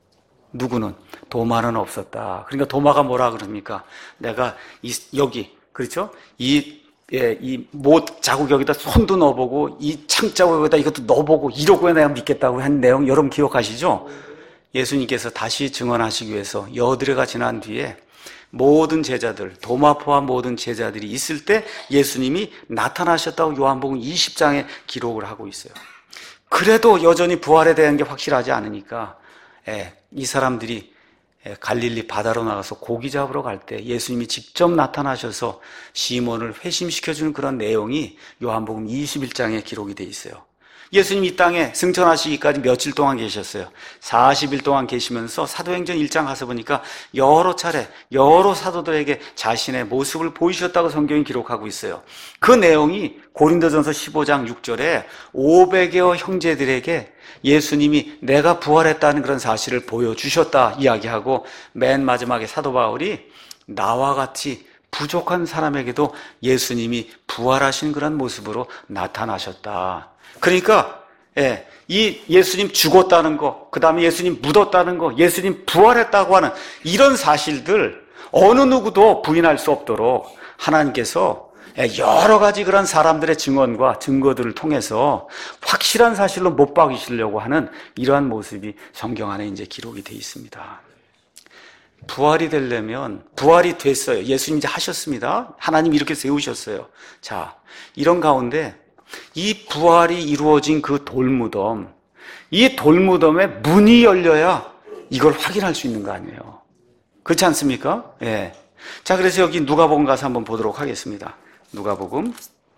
누구는? 도마는 없었다. 그러니까 도마가 뭐라 그럽니까? 내가 이, 여기, 그렇죠? 이 예, 이 못 자국 여기다 손도 넣어보고 이 창자국 여기다 이것도 넣어보고 이러고야 내가 믿겠다고 한 내용 여러분 기억하시죠? 예수님께서 다시 증언하시기 위해서 여드레가 지난 뒤에 모든 제자들, 도마 포함 모든 제자들이 있을 때 예수님이 나타나셨다고 요한복음 이십 장에 기록을 하고 있어요. 그래도 여전히 부활에 대한 게 확실하지 않으니까 예, 이 사람들이 갈릴리 바다로 나가서 고기 잡으러 갈 때 예수님이 직접 나타나셔서 시몬을 회심시켜주는 그런 내용이 요한복음 이십일 장에 기록이 돼 있어요. 예수님 이 땅에 승천하시기까지 며칠 동안 계셨어요. 사십 일 동안 계시면서 사도행전 일 장 가서 보니까 여러 차례 여러 사도들에게 자신의 모습을 보이셨다고 성경이 기록하고 있어요. 그 내용이 고린도전서 십오 장 육 절에 오백여 형제들에게 예수님이 내가 부활했다는 그런 사실을 보여주셨다 이야기하고, 맨 마지막에 사도 바울이 나와 같이 부족한 사람에게도 예수님이 부활하신 그런 모습으로 나타나셨다. 그러니까 예, 이 예수님 죽었다는 거, 그 다음에 예수님 묻었다는 거, 예수님 부활했다고 하는 이런 사실들 어느 누구도 부인할 수 없도록 하나님께서 여러 가지 그런 사람들의 증언과 증거들을 통해서 확실한 사실로 못 박이시려고 하는 이러한 모습이 성경 안에 이제 기록이 되어 있습니다. 부활이 되려면, 부활이 됐어요. 예수님 이제 하셨습니다. 하나님 이렇게 세우셨어요. 자, 이런 가운데 이 부활이 이루어진 그 돌무덤, 이 돌무덤에 문이 열려야 이걸 확인할 수 있는 거 아니에요. 그렇지 않습니까? 예. 자, 그래서 여기 누가복음 가서 한번 보도록 하겠습니다. 누가복음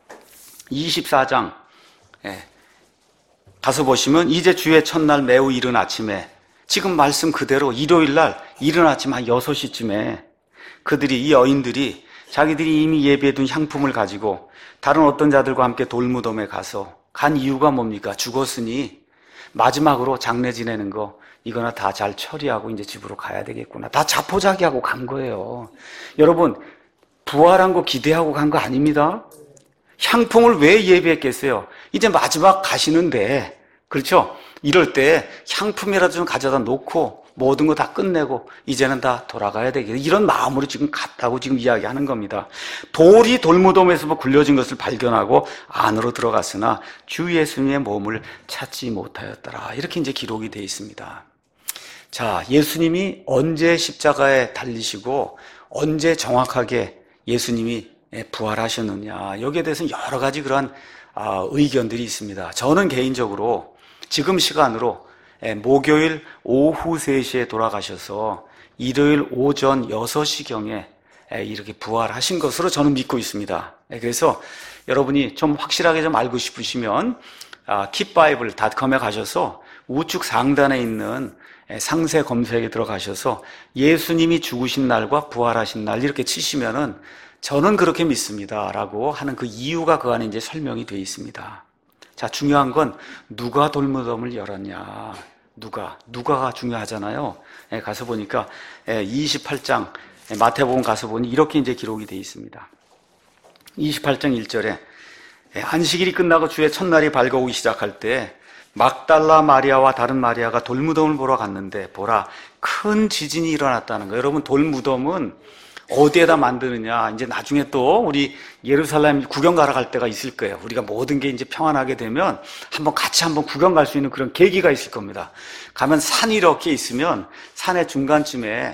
이십사 장 예. 가서 보시면 이제 주의 첫날 매우 이른 아침에, 지금 말씀 그대로 일요일 날 이른 아침 한 여섯 시쯤에 그들이, 이 여인들이 자기들이 이미 예비해둔 향품을 가지고 다른 어떤 자들과 함께 돌무덤에 가서, 간 이유가 뭡니까? 죽었으니 마지막으로 장례 지내는 거 이거나 다 잘 처리하고 이제 집으로 가야 되겠구나. 다 자포자기하고 간 거예요. 여러분, 부활한 거 기대하고 간 거 아닙니다. 향품을 왜 예비했겠어요? 이제 마지막 가시는데, 그렇죠? 이럴 때 향품이라도 좀 가져다 놓고 모든 거 다 끝내고 이제는 다 돌아가야 되겠다, 이런 마음으로 지금 갔다고 지금 이야기하는 겁니다. 돌이 돌무덤에서 굴려진 것을 발견하고 안으로 들어갔으나 주 예수님의 몸을 찾지 못하였더라, 이렇게 이제 기록이 되어 있습니다. 자, 예수님이 언제 십자가에 달리시고 언제 정확하게 예수님이 부활하셨느냐, 여기에 대해서는 여러 가지 그런 의견들이 있습니다. 저는 개인적으로 지금 시간으로 목요일 오후 세 시에 돌아가셔서 일요일 오전 여섯 시경에 이렇게 부활하신 것으로 저는 믿고 있습니다. 그래서 여러분이 좀 확실하게 좀 알고 싶으시면 킵바이블 닷컴에 가셔서 우측 상단에 있는 상세 검색에 들어가셔서 예수님이 죽으신 날과 부활하신 날 이렇게 치시면은 저는 그렇게 믿습니다 라고 하는 그 이유가 그 안에 이제 설명이 되어 있습니다. 자, 중요한 건 누가 돌무덤을 열었냐, 누가, 누가가 중요하잖아요. 예, 가서 보니까 이십팔 장 마태복음 가서 보니 이렇게 이제 기록이 되어 있습니다. 이십팔 장 일 절에 안식일이 끝나고 주의 첫날이 밝아오기 시작할 때 막달라 마리아와 다른 마리아가 돌무덤을 보러 갔는데 보라, 큰 지진이 일어났다는 거예요. 여러분, 돌무덤은 어디에다 만드느냐, 이제 나중에 또 우리 예루살렘 구경 가러 갈 때가 있을 거예요. 우리가 모든 게 이제 평안하게 되면 한번 같이 한번 구경 갈 수 있는 그런 계기가 있을 겁니다. 가면 산이 이렇게 있으면 산의 중간쯤에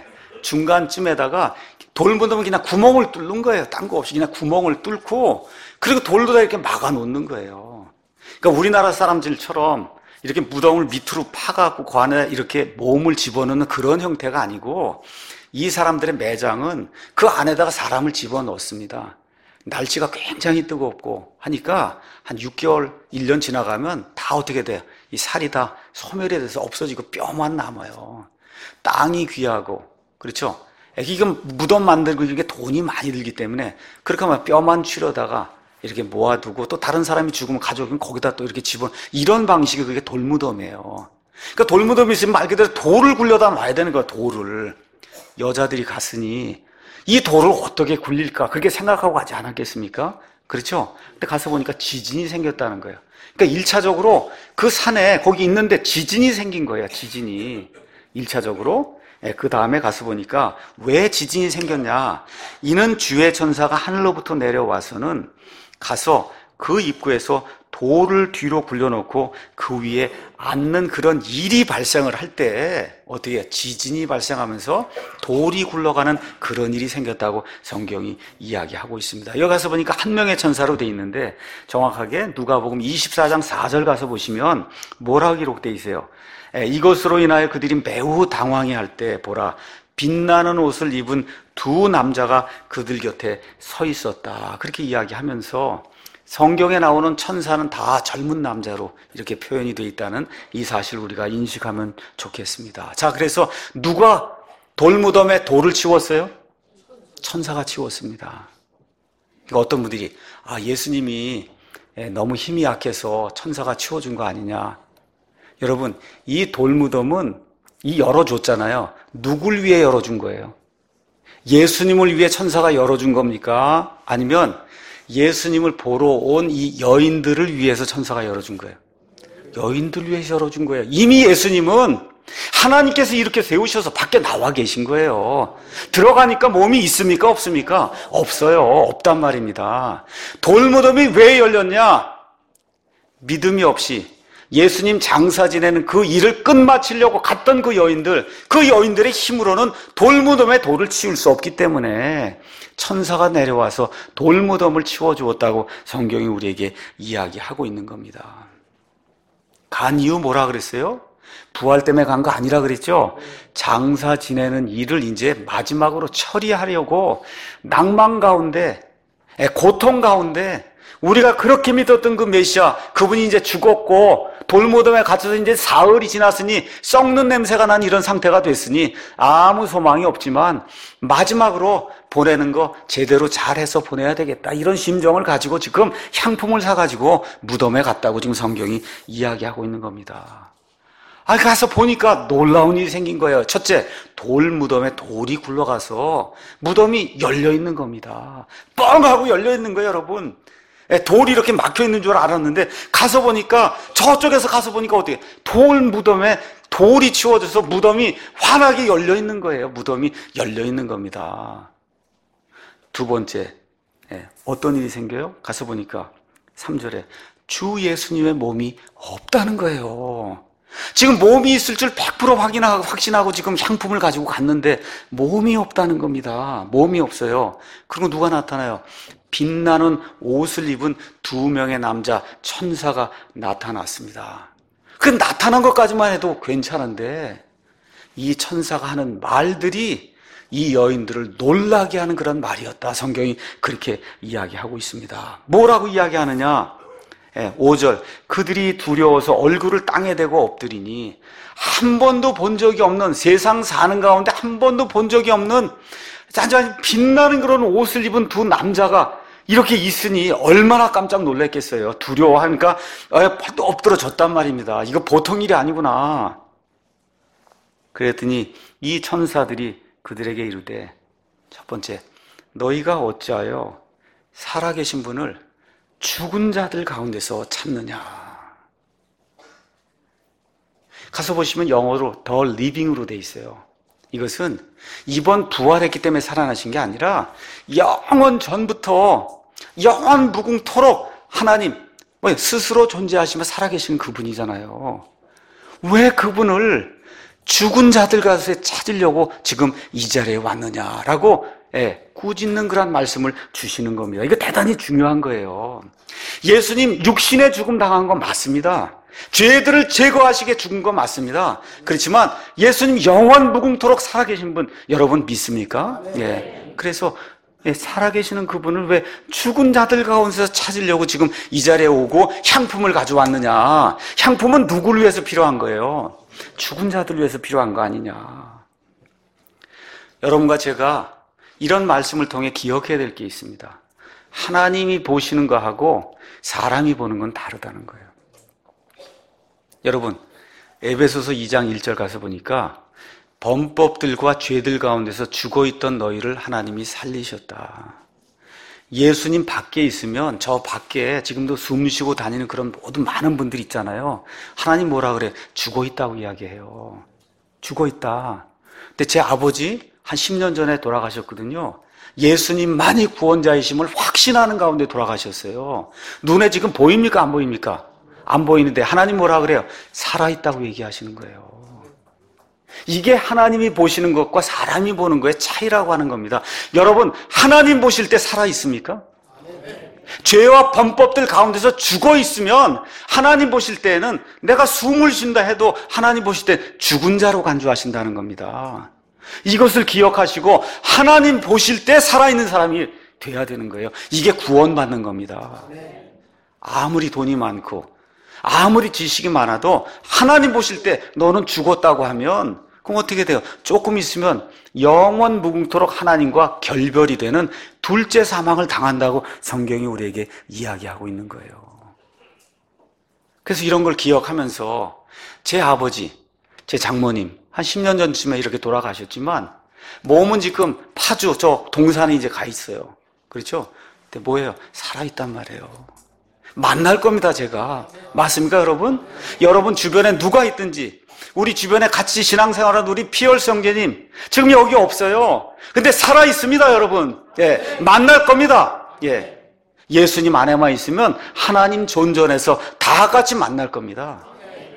중간쯤에다가 돌무덤은 그냥 구멍을 뚫는 거예요. 딴 거 없이 그냥 구멍을 뚫고, 그리고 돌도 다 이렇게 막아 놓는 거예요. 그러니까 우리나라 사람들처럼 이렇게 무덤을 밑으로 파갖고 그 안에 이렇게 몸을 집어넣는 그런 형태가 아니고, 이 사람들의 매장은 그 안에다가 사람을 집어넣습니다. 날씨가 굉장히 뜨겁고 하니까 한 육 개월, 일 년 지나가면 다 어떻게 돼요? 이 살이 다 소멸이 돼서 없어지고 뼈만 남아요. 땅이 귀하고, 그렇죠? 이건 무덤 만들고 이게 돈이 많이 들기 때문에 그렇게 하면 뼈만 추려다가 이렇게 모아두고 또 다른 사람이 죽으면 가져오면 거기다 또 이렇게 집어, 이런 방식이 그게 돌무덤이에요. 그러니까 돌무덤이 있으면 말 그대로 돌을 굴려다 놔야 되는 거야, 돌을. 여자들이 갔으니 이 돌을 어떻게 굴릴까, 그렇게 생각하고 가지 않았겠습니까? 그렇죠? 근데 가서 보니까 지진이 생겼다는 거예요. 그러니까 일 차적으로 그 산에 거기 있는데 지진이 생긴 거예요. 지진이 일 차적으로. 그 다음에 가서 보니까 왜 지진이 생겼냐, 이는 주의 천사가 하늘로부터 내려와서는 가서 그 입구에서 돌을 뒤로 굴려놓고 그 위에 앉는 그런 일이 발생을 할 때 어떻게 해요? 지진이 발생하면서 돌이 굴러가는 그런 일이 생겼다고 성경이 이야기하고 있습니다. 여기 가서 보니까 한 명의 천사로 돼 있는데 정확하게 누가복음 이십사 장 사 절 가서 보시면 뭐라고 기록되어 있어요? 이것으로 인하여 그들이 매우 당황해할 때 보라, 빛나는 옷을 입은 두 남자가 그들 곁에 서 있었다, 그렇게 이야기하면서 성경에 나오는 천사는 다 젊은 남자로 이렇게 표현이 되어 있다는 이 사실을 우리가 인식하면 좋겠습니다. 자, 그래서 누가 돌무덤에 돌을 치웠어요? 천사가 치웠습니다. 그러니까 어떤 분들이 아, 예수님이 너무 힘이 약해서 천사가 치워준 거 아니냐. 여러분, 이 돌무덤은 이 열어줬잖아요. 누굴 위해 열어준 거예요? 예수님을 위해 천사가 열어준 겁니까? 아니면 예수님을 보러 온 이 여인들을 위해서 천사가 열어준 거예요? 여인들을 위해서 열어준 거예요. 이미 예수님은 하나님께서 이렇게 세우셔서 밖에 나와 계신 거예요. 들어가니까 몸이 있습니까? 없습니까? 없어요. 없단 말입니다. 돌무덤이 왜 열렸냐? 믿음이 없이 예수님 장사 지내는 그 일을 끝마치려고 갔던 그 여인들, 그 여인들의 힘으로는 돌무덤에 돌을 치울 수 없기 때문에 천사가 내려와서 돌무덤을 치워주었다고 성경이 우리에게 이야기하고 있는 겁니다. 간 이유 뭐라 그랬어요? 부활 때문에 간 거 아니라 그랬죠? 장사 지내는 일을 이제 마지막으로 처리하려고 낭만 가운데, 고통 가운데 우리가 그렇게 믿었던 그 메시아, 그분이 이제 죽었고 돌무덤에 갇혀서 이제 사흘이 지났으니 썩는 냄새가 난 이런 상태가 됐으니 아무 소망이 없지만 마지막으로 보내는 거 제대로 잘해서 보내야 되겠다, 이런 심정을 가지고 지금 향품을 사가지고 무덤에 갔다고 지금 성경이 이야기하고 있는 겁니다. 아, 가서 보니까 놀라운 일이 생긴 거예요. 첫째, 돌 무덤에 돌이 굴러가서 무덤이 열려 있는 겁니다. 뻥 하고 열려 있는 거예요, 여러분. 돌이 이렇게 막혀 있는 줄 알았는데 가서 보니까, 저쪽에서 가서 보니까 어떻게 돌 무덤에 돌이 치워져서 무덤이 환하게 열려 있는 거예요. 무덤이 열려 있는 겁니다. 두 번째, 어떤 일이 생겨요? 가서 보니까 삼 절에 주 예수님의 몸이 없다는 거예요. 지금 몸이 있을 줄 백 퍼센트 확인하고, 확신하고 지금 향품을 가지고 갔는데 몸이 없다는 겁니다. 몸이 없어요. 그리고 누가 나타나요? 빛나는 옷을 입은 두 명의 남자 천사가 나타났습니다. 그 나타난 것까지만 해도 괜찮은데 이 천사가 하는 말들이 이 여인들을 놀라게 하는 그런 말이었다. 성경이 그렇게 이야기하고 있습니다. 뭐라고 이야기하느냐? 오 절, 그들이 두려워서 얼굴을 땅에 대고 엎드리니 한 번도 본 적이 없는, 세상 사는 가운데 한 번도 본 적이 없는 잔잔히 빛나는 그런 옷을 입은 두 남자가 이렇게 있으니 얼마나 깜짝 놀랐겠어요. 두려워하니까 엎드러졌단 말입니다. 이거 보통 일이 아니구나. 그랬더니 이 천사들이 그들에게 이르되, 첫 번째, 너희가 어찌하여 살아계신 분을 죽은 자들 가운데서 찾느냐. 가서 보시면 영어로 더 리빙으로 돼 있어요. 이것은 이번 부활했기 때문에 살아나신 게 아니라 영원 전부터 영원 무궁토록 하나님 스스로 존재하시며 살아계신 그분이잖아요. 왜 그분을 죽은 자들 가운데 찾으려고 지금 이 자리에 왔느냐라고 예, 꾸짖는 그런 말씀을 주시는 겁니다. 이거 대단히 중요한 거예요. 예수님 육신의 죽음 당한 건 맞습니다. 죄들을 제거하시게 죽은 건 맞습니다. 그렇지만 예수님 영원 무궁토록 살아계신 분 여러분 믿습니까? 예. 그래서 예, 살아계시는 그분을 왜 죽은 자들 가운데서 찾으려고 지금 이 자리에 오고 향품을 가져왔느냐? 향품은 누구를 위해서 필요한 거예요? 죽은 자들을 위해서 필요한 거 아니냐? 여러분과 제가 이런 말씀을 통해 기억해야 될 게 있습니다. 하나님이 보시는 거하고 사람이 보는 건 다르다는 거예요. 여러분, 에베소서 이 장 일 절 가서 보니까 범법들과 죄들 가운데서 죽어있던 너희를 하나님이 살리셨다. 예수님 밖에 있으면 저 밖에 지금도 숨 쉬고 다니는 그런 모든 많은 분들 있잖아요. 하나님 뭐라 그래? 죽어있다고 이야기해요. 죽어있다. 근데 제 아버지 한 십 년 전에 돌아가셨거든요. 예수님만이 구원자이심을 확신하는 가운데 돌아가셨어요. 눈에 지금 보입니까? 안 보입니까? 안 보이는데 하나님 뭐라 그래요? 살아있다고 얘기하시는 거예요. 이게 하나님이 보시는 것과 사람이 보는 거의 차이라고 하는 겁니다. 여러분, 하나님 보실 때 살아있습니까? 죄와 범법들 가운데서 죽어 있으면 하나님 보실 때에는 내가 숨을 쉰다 해도 하나님 보실 때 죽은 자로 간주하신다는 겁니다. 이것을 기억하시고 하나님 보실 때 살아있는 사람이 돼야 되는 거예요. 이게 구원받는 겁니다. 아무리 돈이 많고 아무리 지식이 많아도 하나님 보실 때 너는 죽었다고 하면 그럼 어떻게 돼요? 조금 있으면 영원 무궁토록 하나님과 결별이 되는 둘째 사망을 당한다고 성경이 우리에게 이야기하고 있는 거예요. 그래서 이런 걸 기억하면서 제 아버지, 제 장모님 한 십 년 전쯤에 이렇게 돌아가셨지만 몸은 지금 파주 저 동산에 이제 가 있어요. 그렇죠? 근데 뭐예요? 살아있단 말이에요. 만날 겁니다, 제가. 맞습니까, 여러분? 여러분 주변에 누가 있든지, 우리 주변에 같이 신앙생활하는 우리 피얼 형제님, 지금 여기 없어요. 근데 살아있습니다, 여러분. 예, 만날 겁니다. 예. 예수님 안에만 있으면 하나님 존전에서 다 같이 만날 겁니다.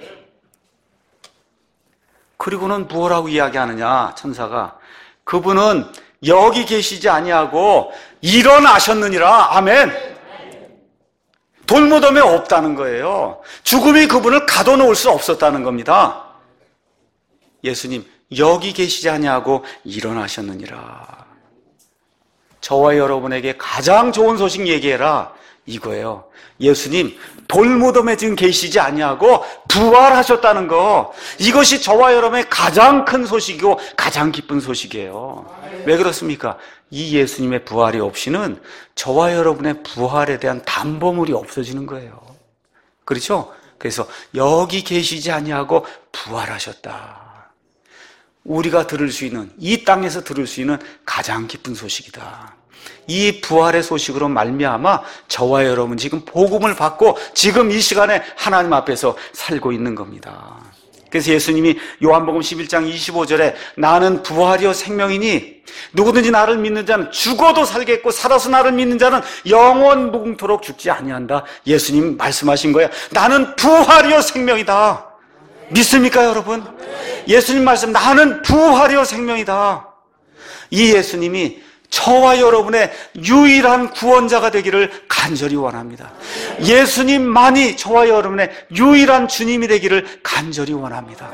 그리고는 무엇라고 이야기하느냐, 천사가. 그분은 여기 계시지 아니하고 일어나셨느니라. 아멘. 돌무덤에 없다는 거예요. 죽음이 그분을 가둬놓을 수 없었다는 겁니다. 예수님 여기 계시지 아니하고 일어나셨느니라. 저와 여러분에게 가장 좋은 소식 얘기해라 이거예요. 예수님 돌무덤에 지금 계시지 아니하고 부활하셨다는 거, 이것이 저와 여러분의 가장 큰 소식이고 가장 기쁜 소식이에요. 왜 그렇습니까? 이 예수님의 부활이 없이는 저와 여러분의 부활에 대한 담보물이 없어지는 거예요. 그렇죠? 그래서 여기 계시지 아니하고 부활하셨다. 우리가 들을 수 있는, 이 땅에서 들을 수 있는 가장 기쁜 소식이다. 이 부활의 소식으로 말미암아 저와 여러분 지금 복음을 받고 지금 이 시간에 하나님 앞에서 살고 있는 겁니다. 그래서 예수님이 요한복음 십일 장 이십오 절에 나는 부활이요 생명이니 누구든지 나를 믿는 자는 죽어도 살겠고 살아서 나를 믿는 자는 영원 무궁토록 죽지 아니한다. 예수님 말씀하신 거예요. 나는 부활이요 생명이다. 믿습니까, 여러분? 예수님 말씀, 나는 부활이요 생명이다. 이 예수님이 저와 여러분의 유일한 구원자가 되기를 간절히 원합니다. 예수님만이 저와 여러분의 유일한 주님이 되기를 간절히 원합니다.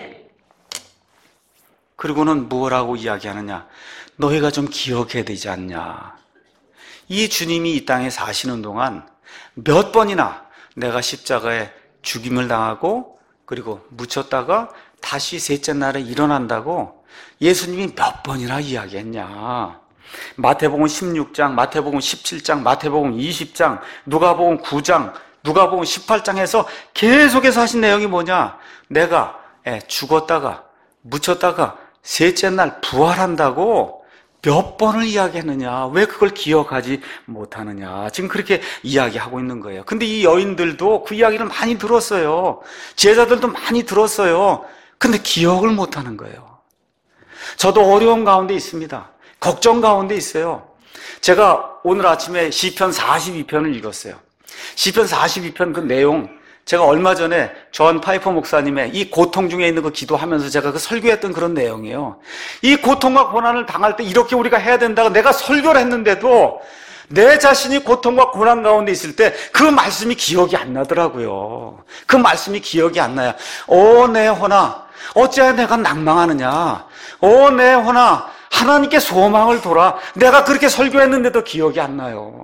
그리고는 무엇라고 이야기하느냐? 너희가 좀 기억해야 되지 않냐? 이 주님이 이 땅에 사시는 동안 몇 번이나 내가 십자가에 죽임을 당하고 그리고 묻혔다가 다시 셋째 날에 일어난다고 예수님이 몇 번이나 이야기했냐? 마태복음 십육 장, 마태복음 십칠 장, 마태복음 이십 장, 누가복음 구 장, 누가복음 십팔 장에서 계속해서 하신 내용이 뭐냐? 내가 죽었다가 묻혔다가 셋째 날 부활한다고 몇 번을 이야기했느냐? 왜 그걸 기억하지 못하느냐? 지금 그렇게 이야기하고 있는 거예요. 근데 이 여인들도 그 이야기를 많이 들었어요. 제자들도 많이 들었어요. 근데 기억을 못하는 거예요. 저도 어려운 가운데 있습니다. 걱정 가운데 있어요. 제가 오늘 아침에 시편 사십이 편을 읽었어요. 시편 사십이 편 그 내용, 제가 얼마 전에 존 파이퍼 목사님의 이 고통 중에 있는 거 기도하면서 제가 그 설교했던 그런 내용이에요. 이 고통과 고난을 당할 때 이렇게 우리가 해야 된다고 내가 설교를 했는데도 내 자신이 고통과 고난 가운데 있을 때 그 말씀이 기억이 안 나더라고요. 그 말씀이 기억이 안 나요. 오 내 혼아 어찌하여 내가 낭망하느냐? 오 내 혼아 하나님께 소망을 돌아. 내가 그렇게 설교했는데도 기억이 안 나요.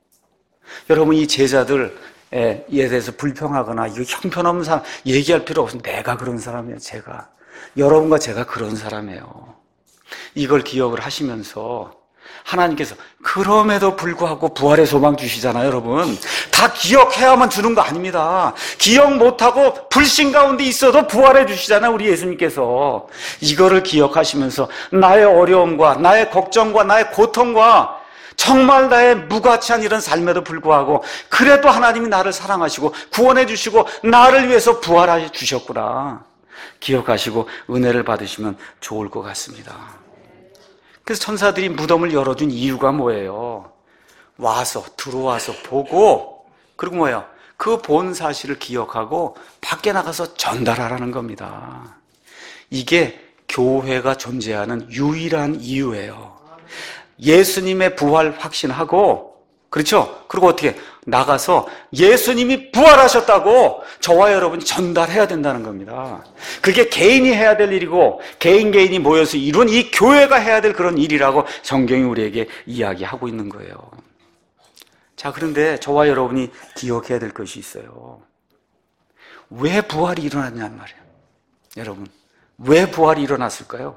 여러분 이 제자들에 대해서 불평하거나 이거 형편없는 사람 얘기할 필요 없어요. 내가 그런 사람이에요. 제가 여러분과 제가 그런 사람이에요. 이걸 기억을 하시면서 하나님께서 그럼에도 불구하고 부활의 소망 주시잖아요. 여러분 다 기억해야만 주는 거 아닙니다. 기억 못하고 불신 가운데 있어도 부활해 주시잖아요. 우리 예수님께서. 이거를 기억하시면서 나의 어려움과 나의 걱정과 나의 고통과 정말 나의 무가치한 이런 삶에도 불구하고 그래도 하나님이 나를 사랑하시고 구원해 주시고 나를 위해서 부활해 주셨구나 기억하시고 은혜를 받으시면 좋을 것 같습니다. 그래서 천사들이 무덤을 열어준 이유가 뭐예요? 와서 들어와서 보고 그리고 뭐예요? 그 본 사실을 기억하고 밖에 나가서 전달하라는 겁니다. 이게 교회가 존재하는 유일한 이유예요. 예수님의 부활 확신하고 그렇죠? 그리고 어떻게 나가서 예수님이 부활하셨다고 저와 여러분이 전달해야 된다는 겁니다. 그게 개인이 해야 될 일이고 개인 개인이 모여서 이룬 이 교회가 해야 될 그런 일이라고 성경이 우리에게 이야기하고 있는 거예요. 자, 그런데 저와 여러분이 기억해야 될 것이 있어요. 왜 부활이 일어났냔 말이에요. 여러분, 왜 부활이 일어났을까요?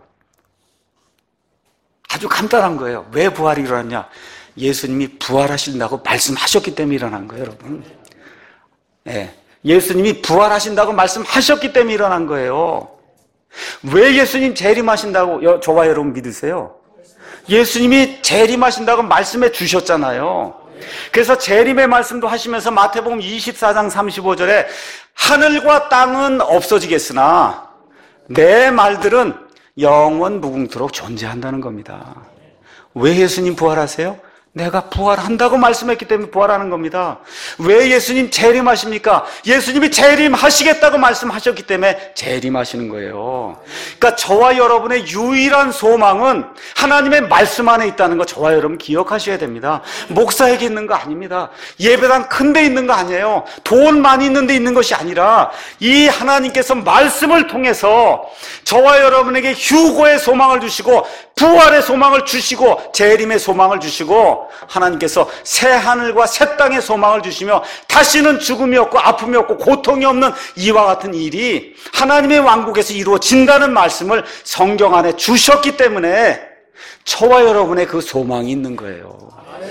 아주 간단한 거예요. 왜 부활이 일어났냐? 예수님이 부활하신다고 말씀하셨기 때문에 일어난 거예요, 여러분. 네. 예수님이 부활하신다고 말씀하셨기 때문에 일어난 거예요. 왜 예수님 재림하신다고 저와 여러분 믿으세요? 예수님이 재림하신다고 말씀해 주셨잖아요. 그래서 재림의 말씀도 하시면서 마태복음 이십사 장 삼십오 절에 하늘과 땅은 없어지겠으나 내 말들은 영원 무궁토록 존재한다는 겁니다. 왜 예수님 부활하세요? 내가 부활한다고 말씀했기 때문에 부활하는 겁니다. 왜 예수님 재림하십니까? 예수님이 재림하시겠다고 말씀하셨기 때문에 재림하시는 거예요. 그러니까 저와 여러분의 유일한 소망은 하나님의 말씀 안에 있다는 거 저와 여러분 기억하셔야 됩니다. 목사에게 있는 거 아닙니다. 예배당 큰 데 있는 거 아니에요. 돈 많이 있는 데 있는 것이 아니라 이 하나님께서 말씀을 통해서 저와 여러분에게 휴고의 소망을 주시고 부활의 소망을 주시고 재림의 소망을 주시고 하나님께서 새 하늘과 새 땅의 소망을 주시며 다시는 죽음이 없고 아픔이 없고 고통이 없는 이와 같은 일이 하나님의 왕국에서 이루어진다는 말씀을 성경 안에 주셨기 때문에 저와 여러분의 그 소망이 있는 거예요.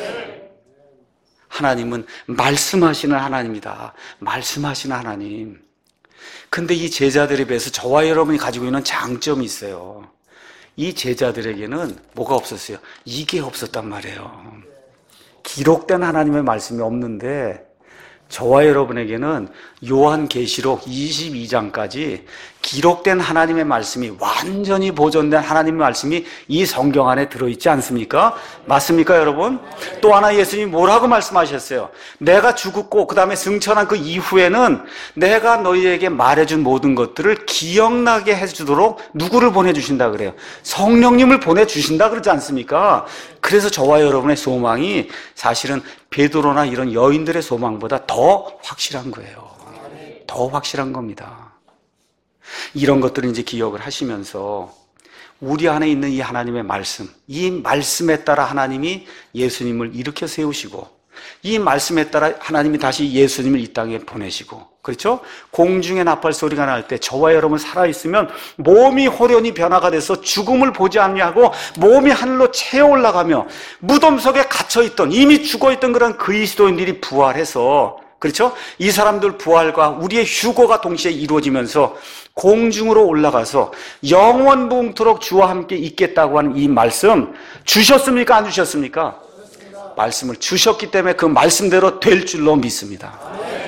하나님은 말씀하시는 하나님이다. 말씀하시는 하나님. 근데 이 제자들에 비해서 저와 여러분이 가지고 있는 장점이 있어요. 이 제자들에게는 뭐가 없었어요? 이게 없었단 말이에요. 기록된 하나님의 말씀이 없는데 저와 여러분에게는 요한계시록 이십이 장까지 기록된 하나님의 말씀이 완전히 보존된 하나님의 말씀이 이 성경 안에 들어있지 않습니까? 맞습니까, 여러분? 또 하나 예수님이 뭐라고 말씀하셨어요? 내가 죽었고 그 다음에 승천한 그 이후에는 내가 너희에게 말해준 모든 것들을 기억나게 해주도록 누구를 보내주신다 그래요? 성령님을 보내주신다 그러지 않습니까? 그래서 저와 여러분의 소망이 사실은 베드로나 이런 여인들의 소망보다 더 확실한 거예요. 더 확실한 겁니다. 이런 것들을 이제 기억을 하시면서 우리 안에 있는 이 하나님의 말씀, 이 말씀에 따라 하나님이 예수님을 일으켜 세우시고 이 말씀에 따라 하나님이 다시 예수님을 이 땅에 보내시고, 그렇죠? 공중의 나팔 소리가 날 때 저와 여러분 살아있으면 몸이 호련히 변화가 돼서 죽음을 보지 않냐고 몸이 하늘로 채어 올라가며 무덤 속에 갇혀있던 이미 죽어있던 그런 그리스도인들이 부활해서, 그렇죠? 이 사람들 부활과 우리의 휴거가 동시에 이루어지면서 공중으로 올라가서 영원 무궁토록 주와 함께 있겠다고 하는 이 말씀 주셨습니까? 안 주셨습니까? 말씀을 주셨기 때문에 그 말씀대로 될 줄로 믿습니다.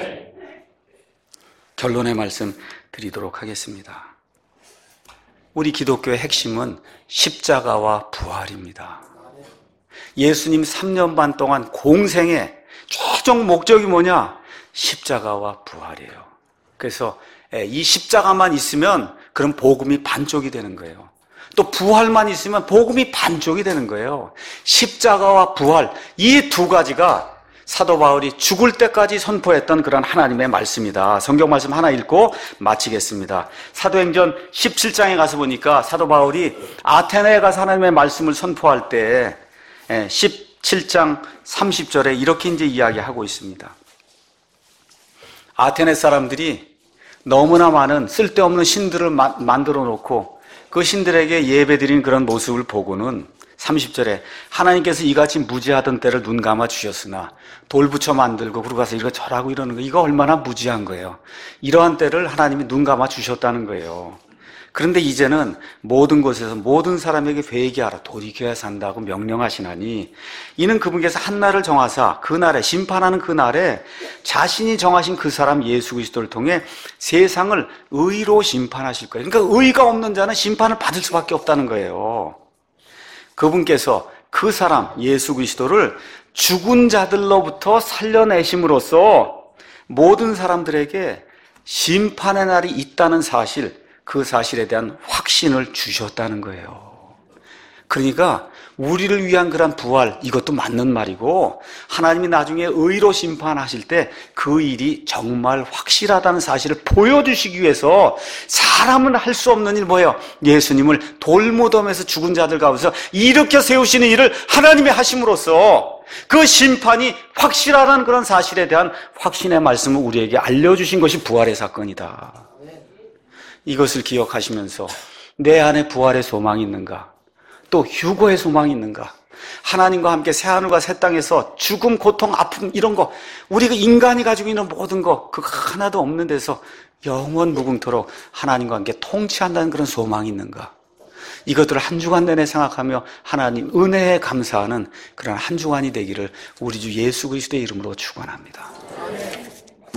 결론의 말씀 드리도록 하겠습니다. 우리 기독교의 핵심은 십자가와 부활입니다. 예수님 삼 년 반 동안 공생의 최종 목적이 뭐냐? 십자가와 부활이에요. 그래서 이 십자가만 있으면 그럼 복음이 반쪽이 되는 거예요. 또 부활만 있으면 복음이 반쪽이 되는 거예요. 십자가와 부활, 이 두 가지가 사도 바울이 죽을 때까지 선포했던 그런 하나님의 말씀이다. 성경 말씀 하나 읽고 마치겠습니다. 사도행전 십칠 장에 가서 보니까 사도 바울이 아테네에 가서 하나님의 말씀을 선포할 때 십칠 장 삼십 절에 이렇게 이제 이야기하고 있습니다. 아테네 사람들이 너무나 많은 쓸데없는 신들을 마, 만들어 놓고 그 신들에게 예배드린 그런 모습을 보고는 삼십 절에 하나님께서 이같이 무지하던 때를 눈 감아 주셨으나 돌 붙여 만들고 그러고 가서 이거 절하고 이러는 거, 이거 얼마나 무지한 거예요. 이러한 때를 하나님이 눈 감아 주셨다는 거예요. 그런데 이제는 모든 곳에서 모든 사람에게 회개하라, 돌이켜야 산다고 명령하시나니 이는 그분께서 한 날을 정하사 그 날에 심판하는 그 날에 자신이 정하신 그 사람 예수 그리스도를 통해 세상을 의로 심판하실 거예요. 그러니까 의가 없는 자는 심판을 받을 수밖에 없다는 거예요. 그분께서 그 사람 예수 그리스도를 죽은 자들로부터 살려내심으로써 모든 사람들에게 심판의 날이 있다는 사실, 그 사실에 대한 확신을 주셨다는 거예요. 그러니까 우리를 위한 그런 부활, 이것도 맞는 말이고 하나님이 나중에 의로 심판하실 때 그 일이 정말 확실하다는 사실을 보여주시기 위해서 사람은 할 수 없는 일 뭐예요? 예수님을 돌무덤에서 죽은 자들 가운데서 일으켜 세우시는 일을 하나님이 하심으로써 그 심판이 확실하다는 그런 사실에 대한 확신의 말씀을 우리에게 알려주신 것이 부활의 사건이다. 이것을 기억하시면서 내 안에 부활의 소망이 있는가? 또 휴거의 소망이 있는가? 하나님과 함께 새하늘과 새 땅에서 죽음, 고통, 아픔 이런 거 우리가 인간이 가지고 있는 모든 거 그거 하나도 없는 데서 영원 무궁토록 하나님과 함께 통치한다는 그런 소망이 있는가? 이것들을 한 주간 내내 생각하며 하나님 은혜에 감사하는 그런 한 주간이 되기를 우리 주 예수 그리스도의 이름으로 축원합니다.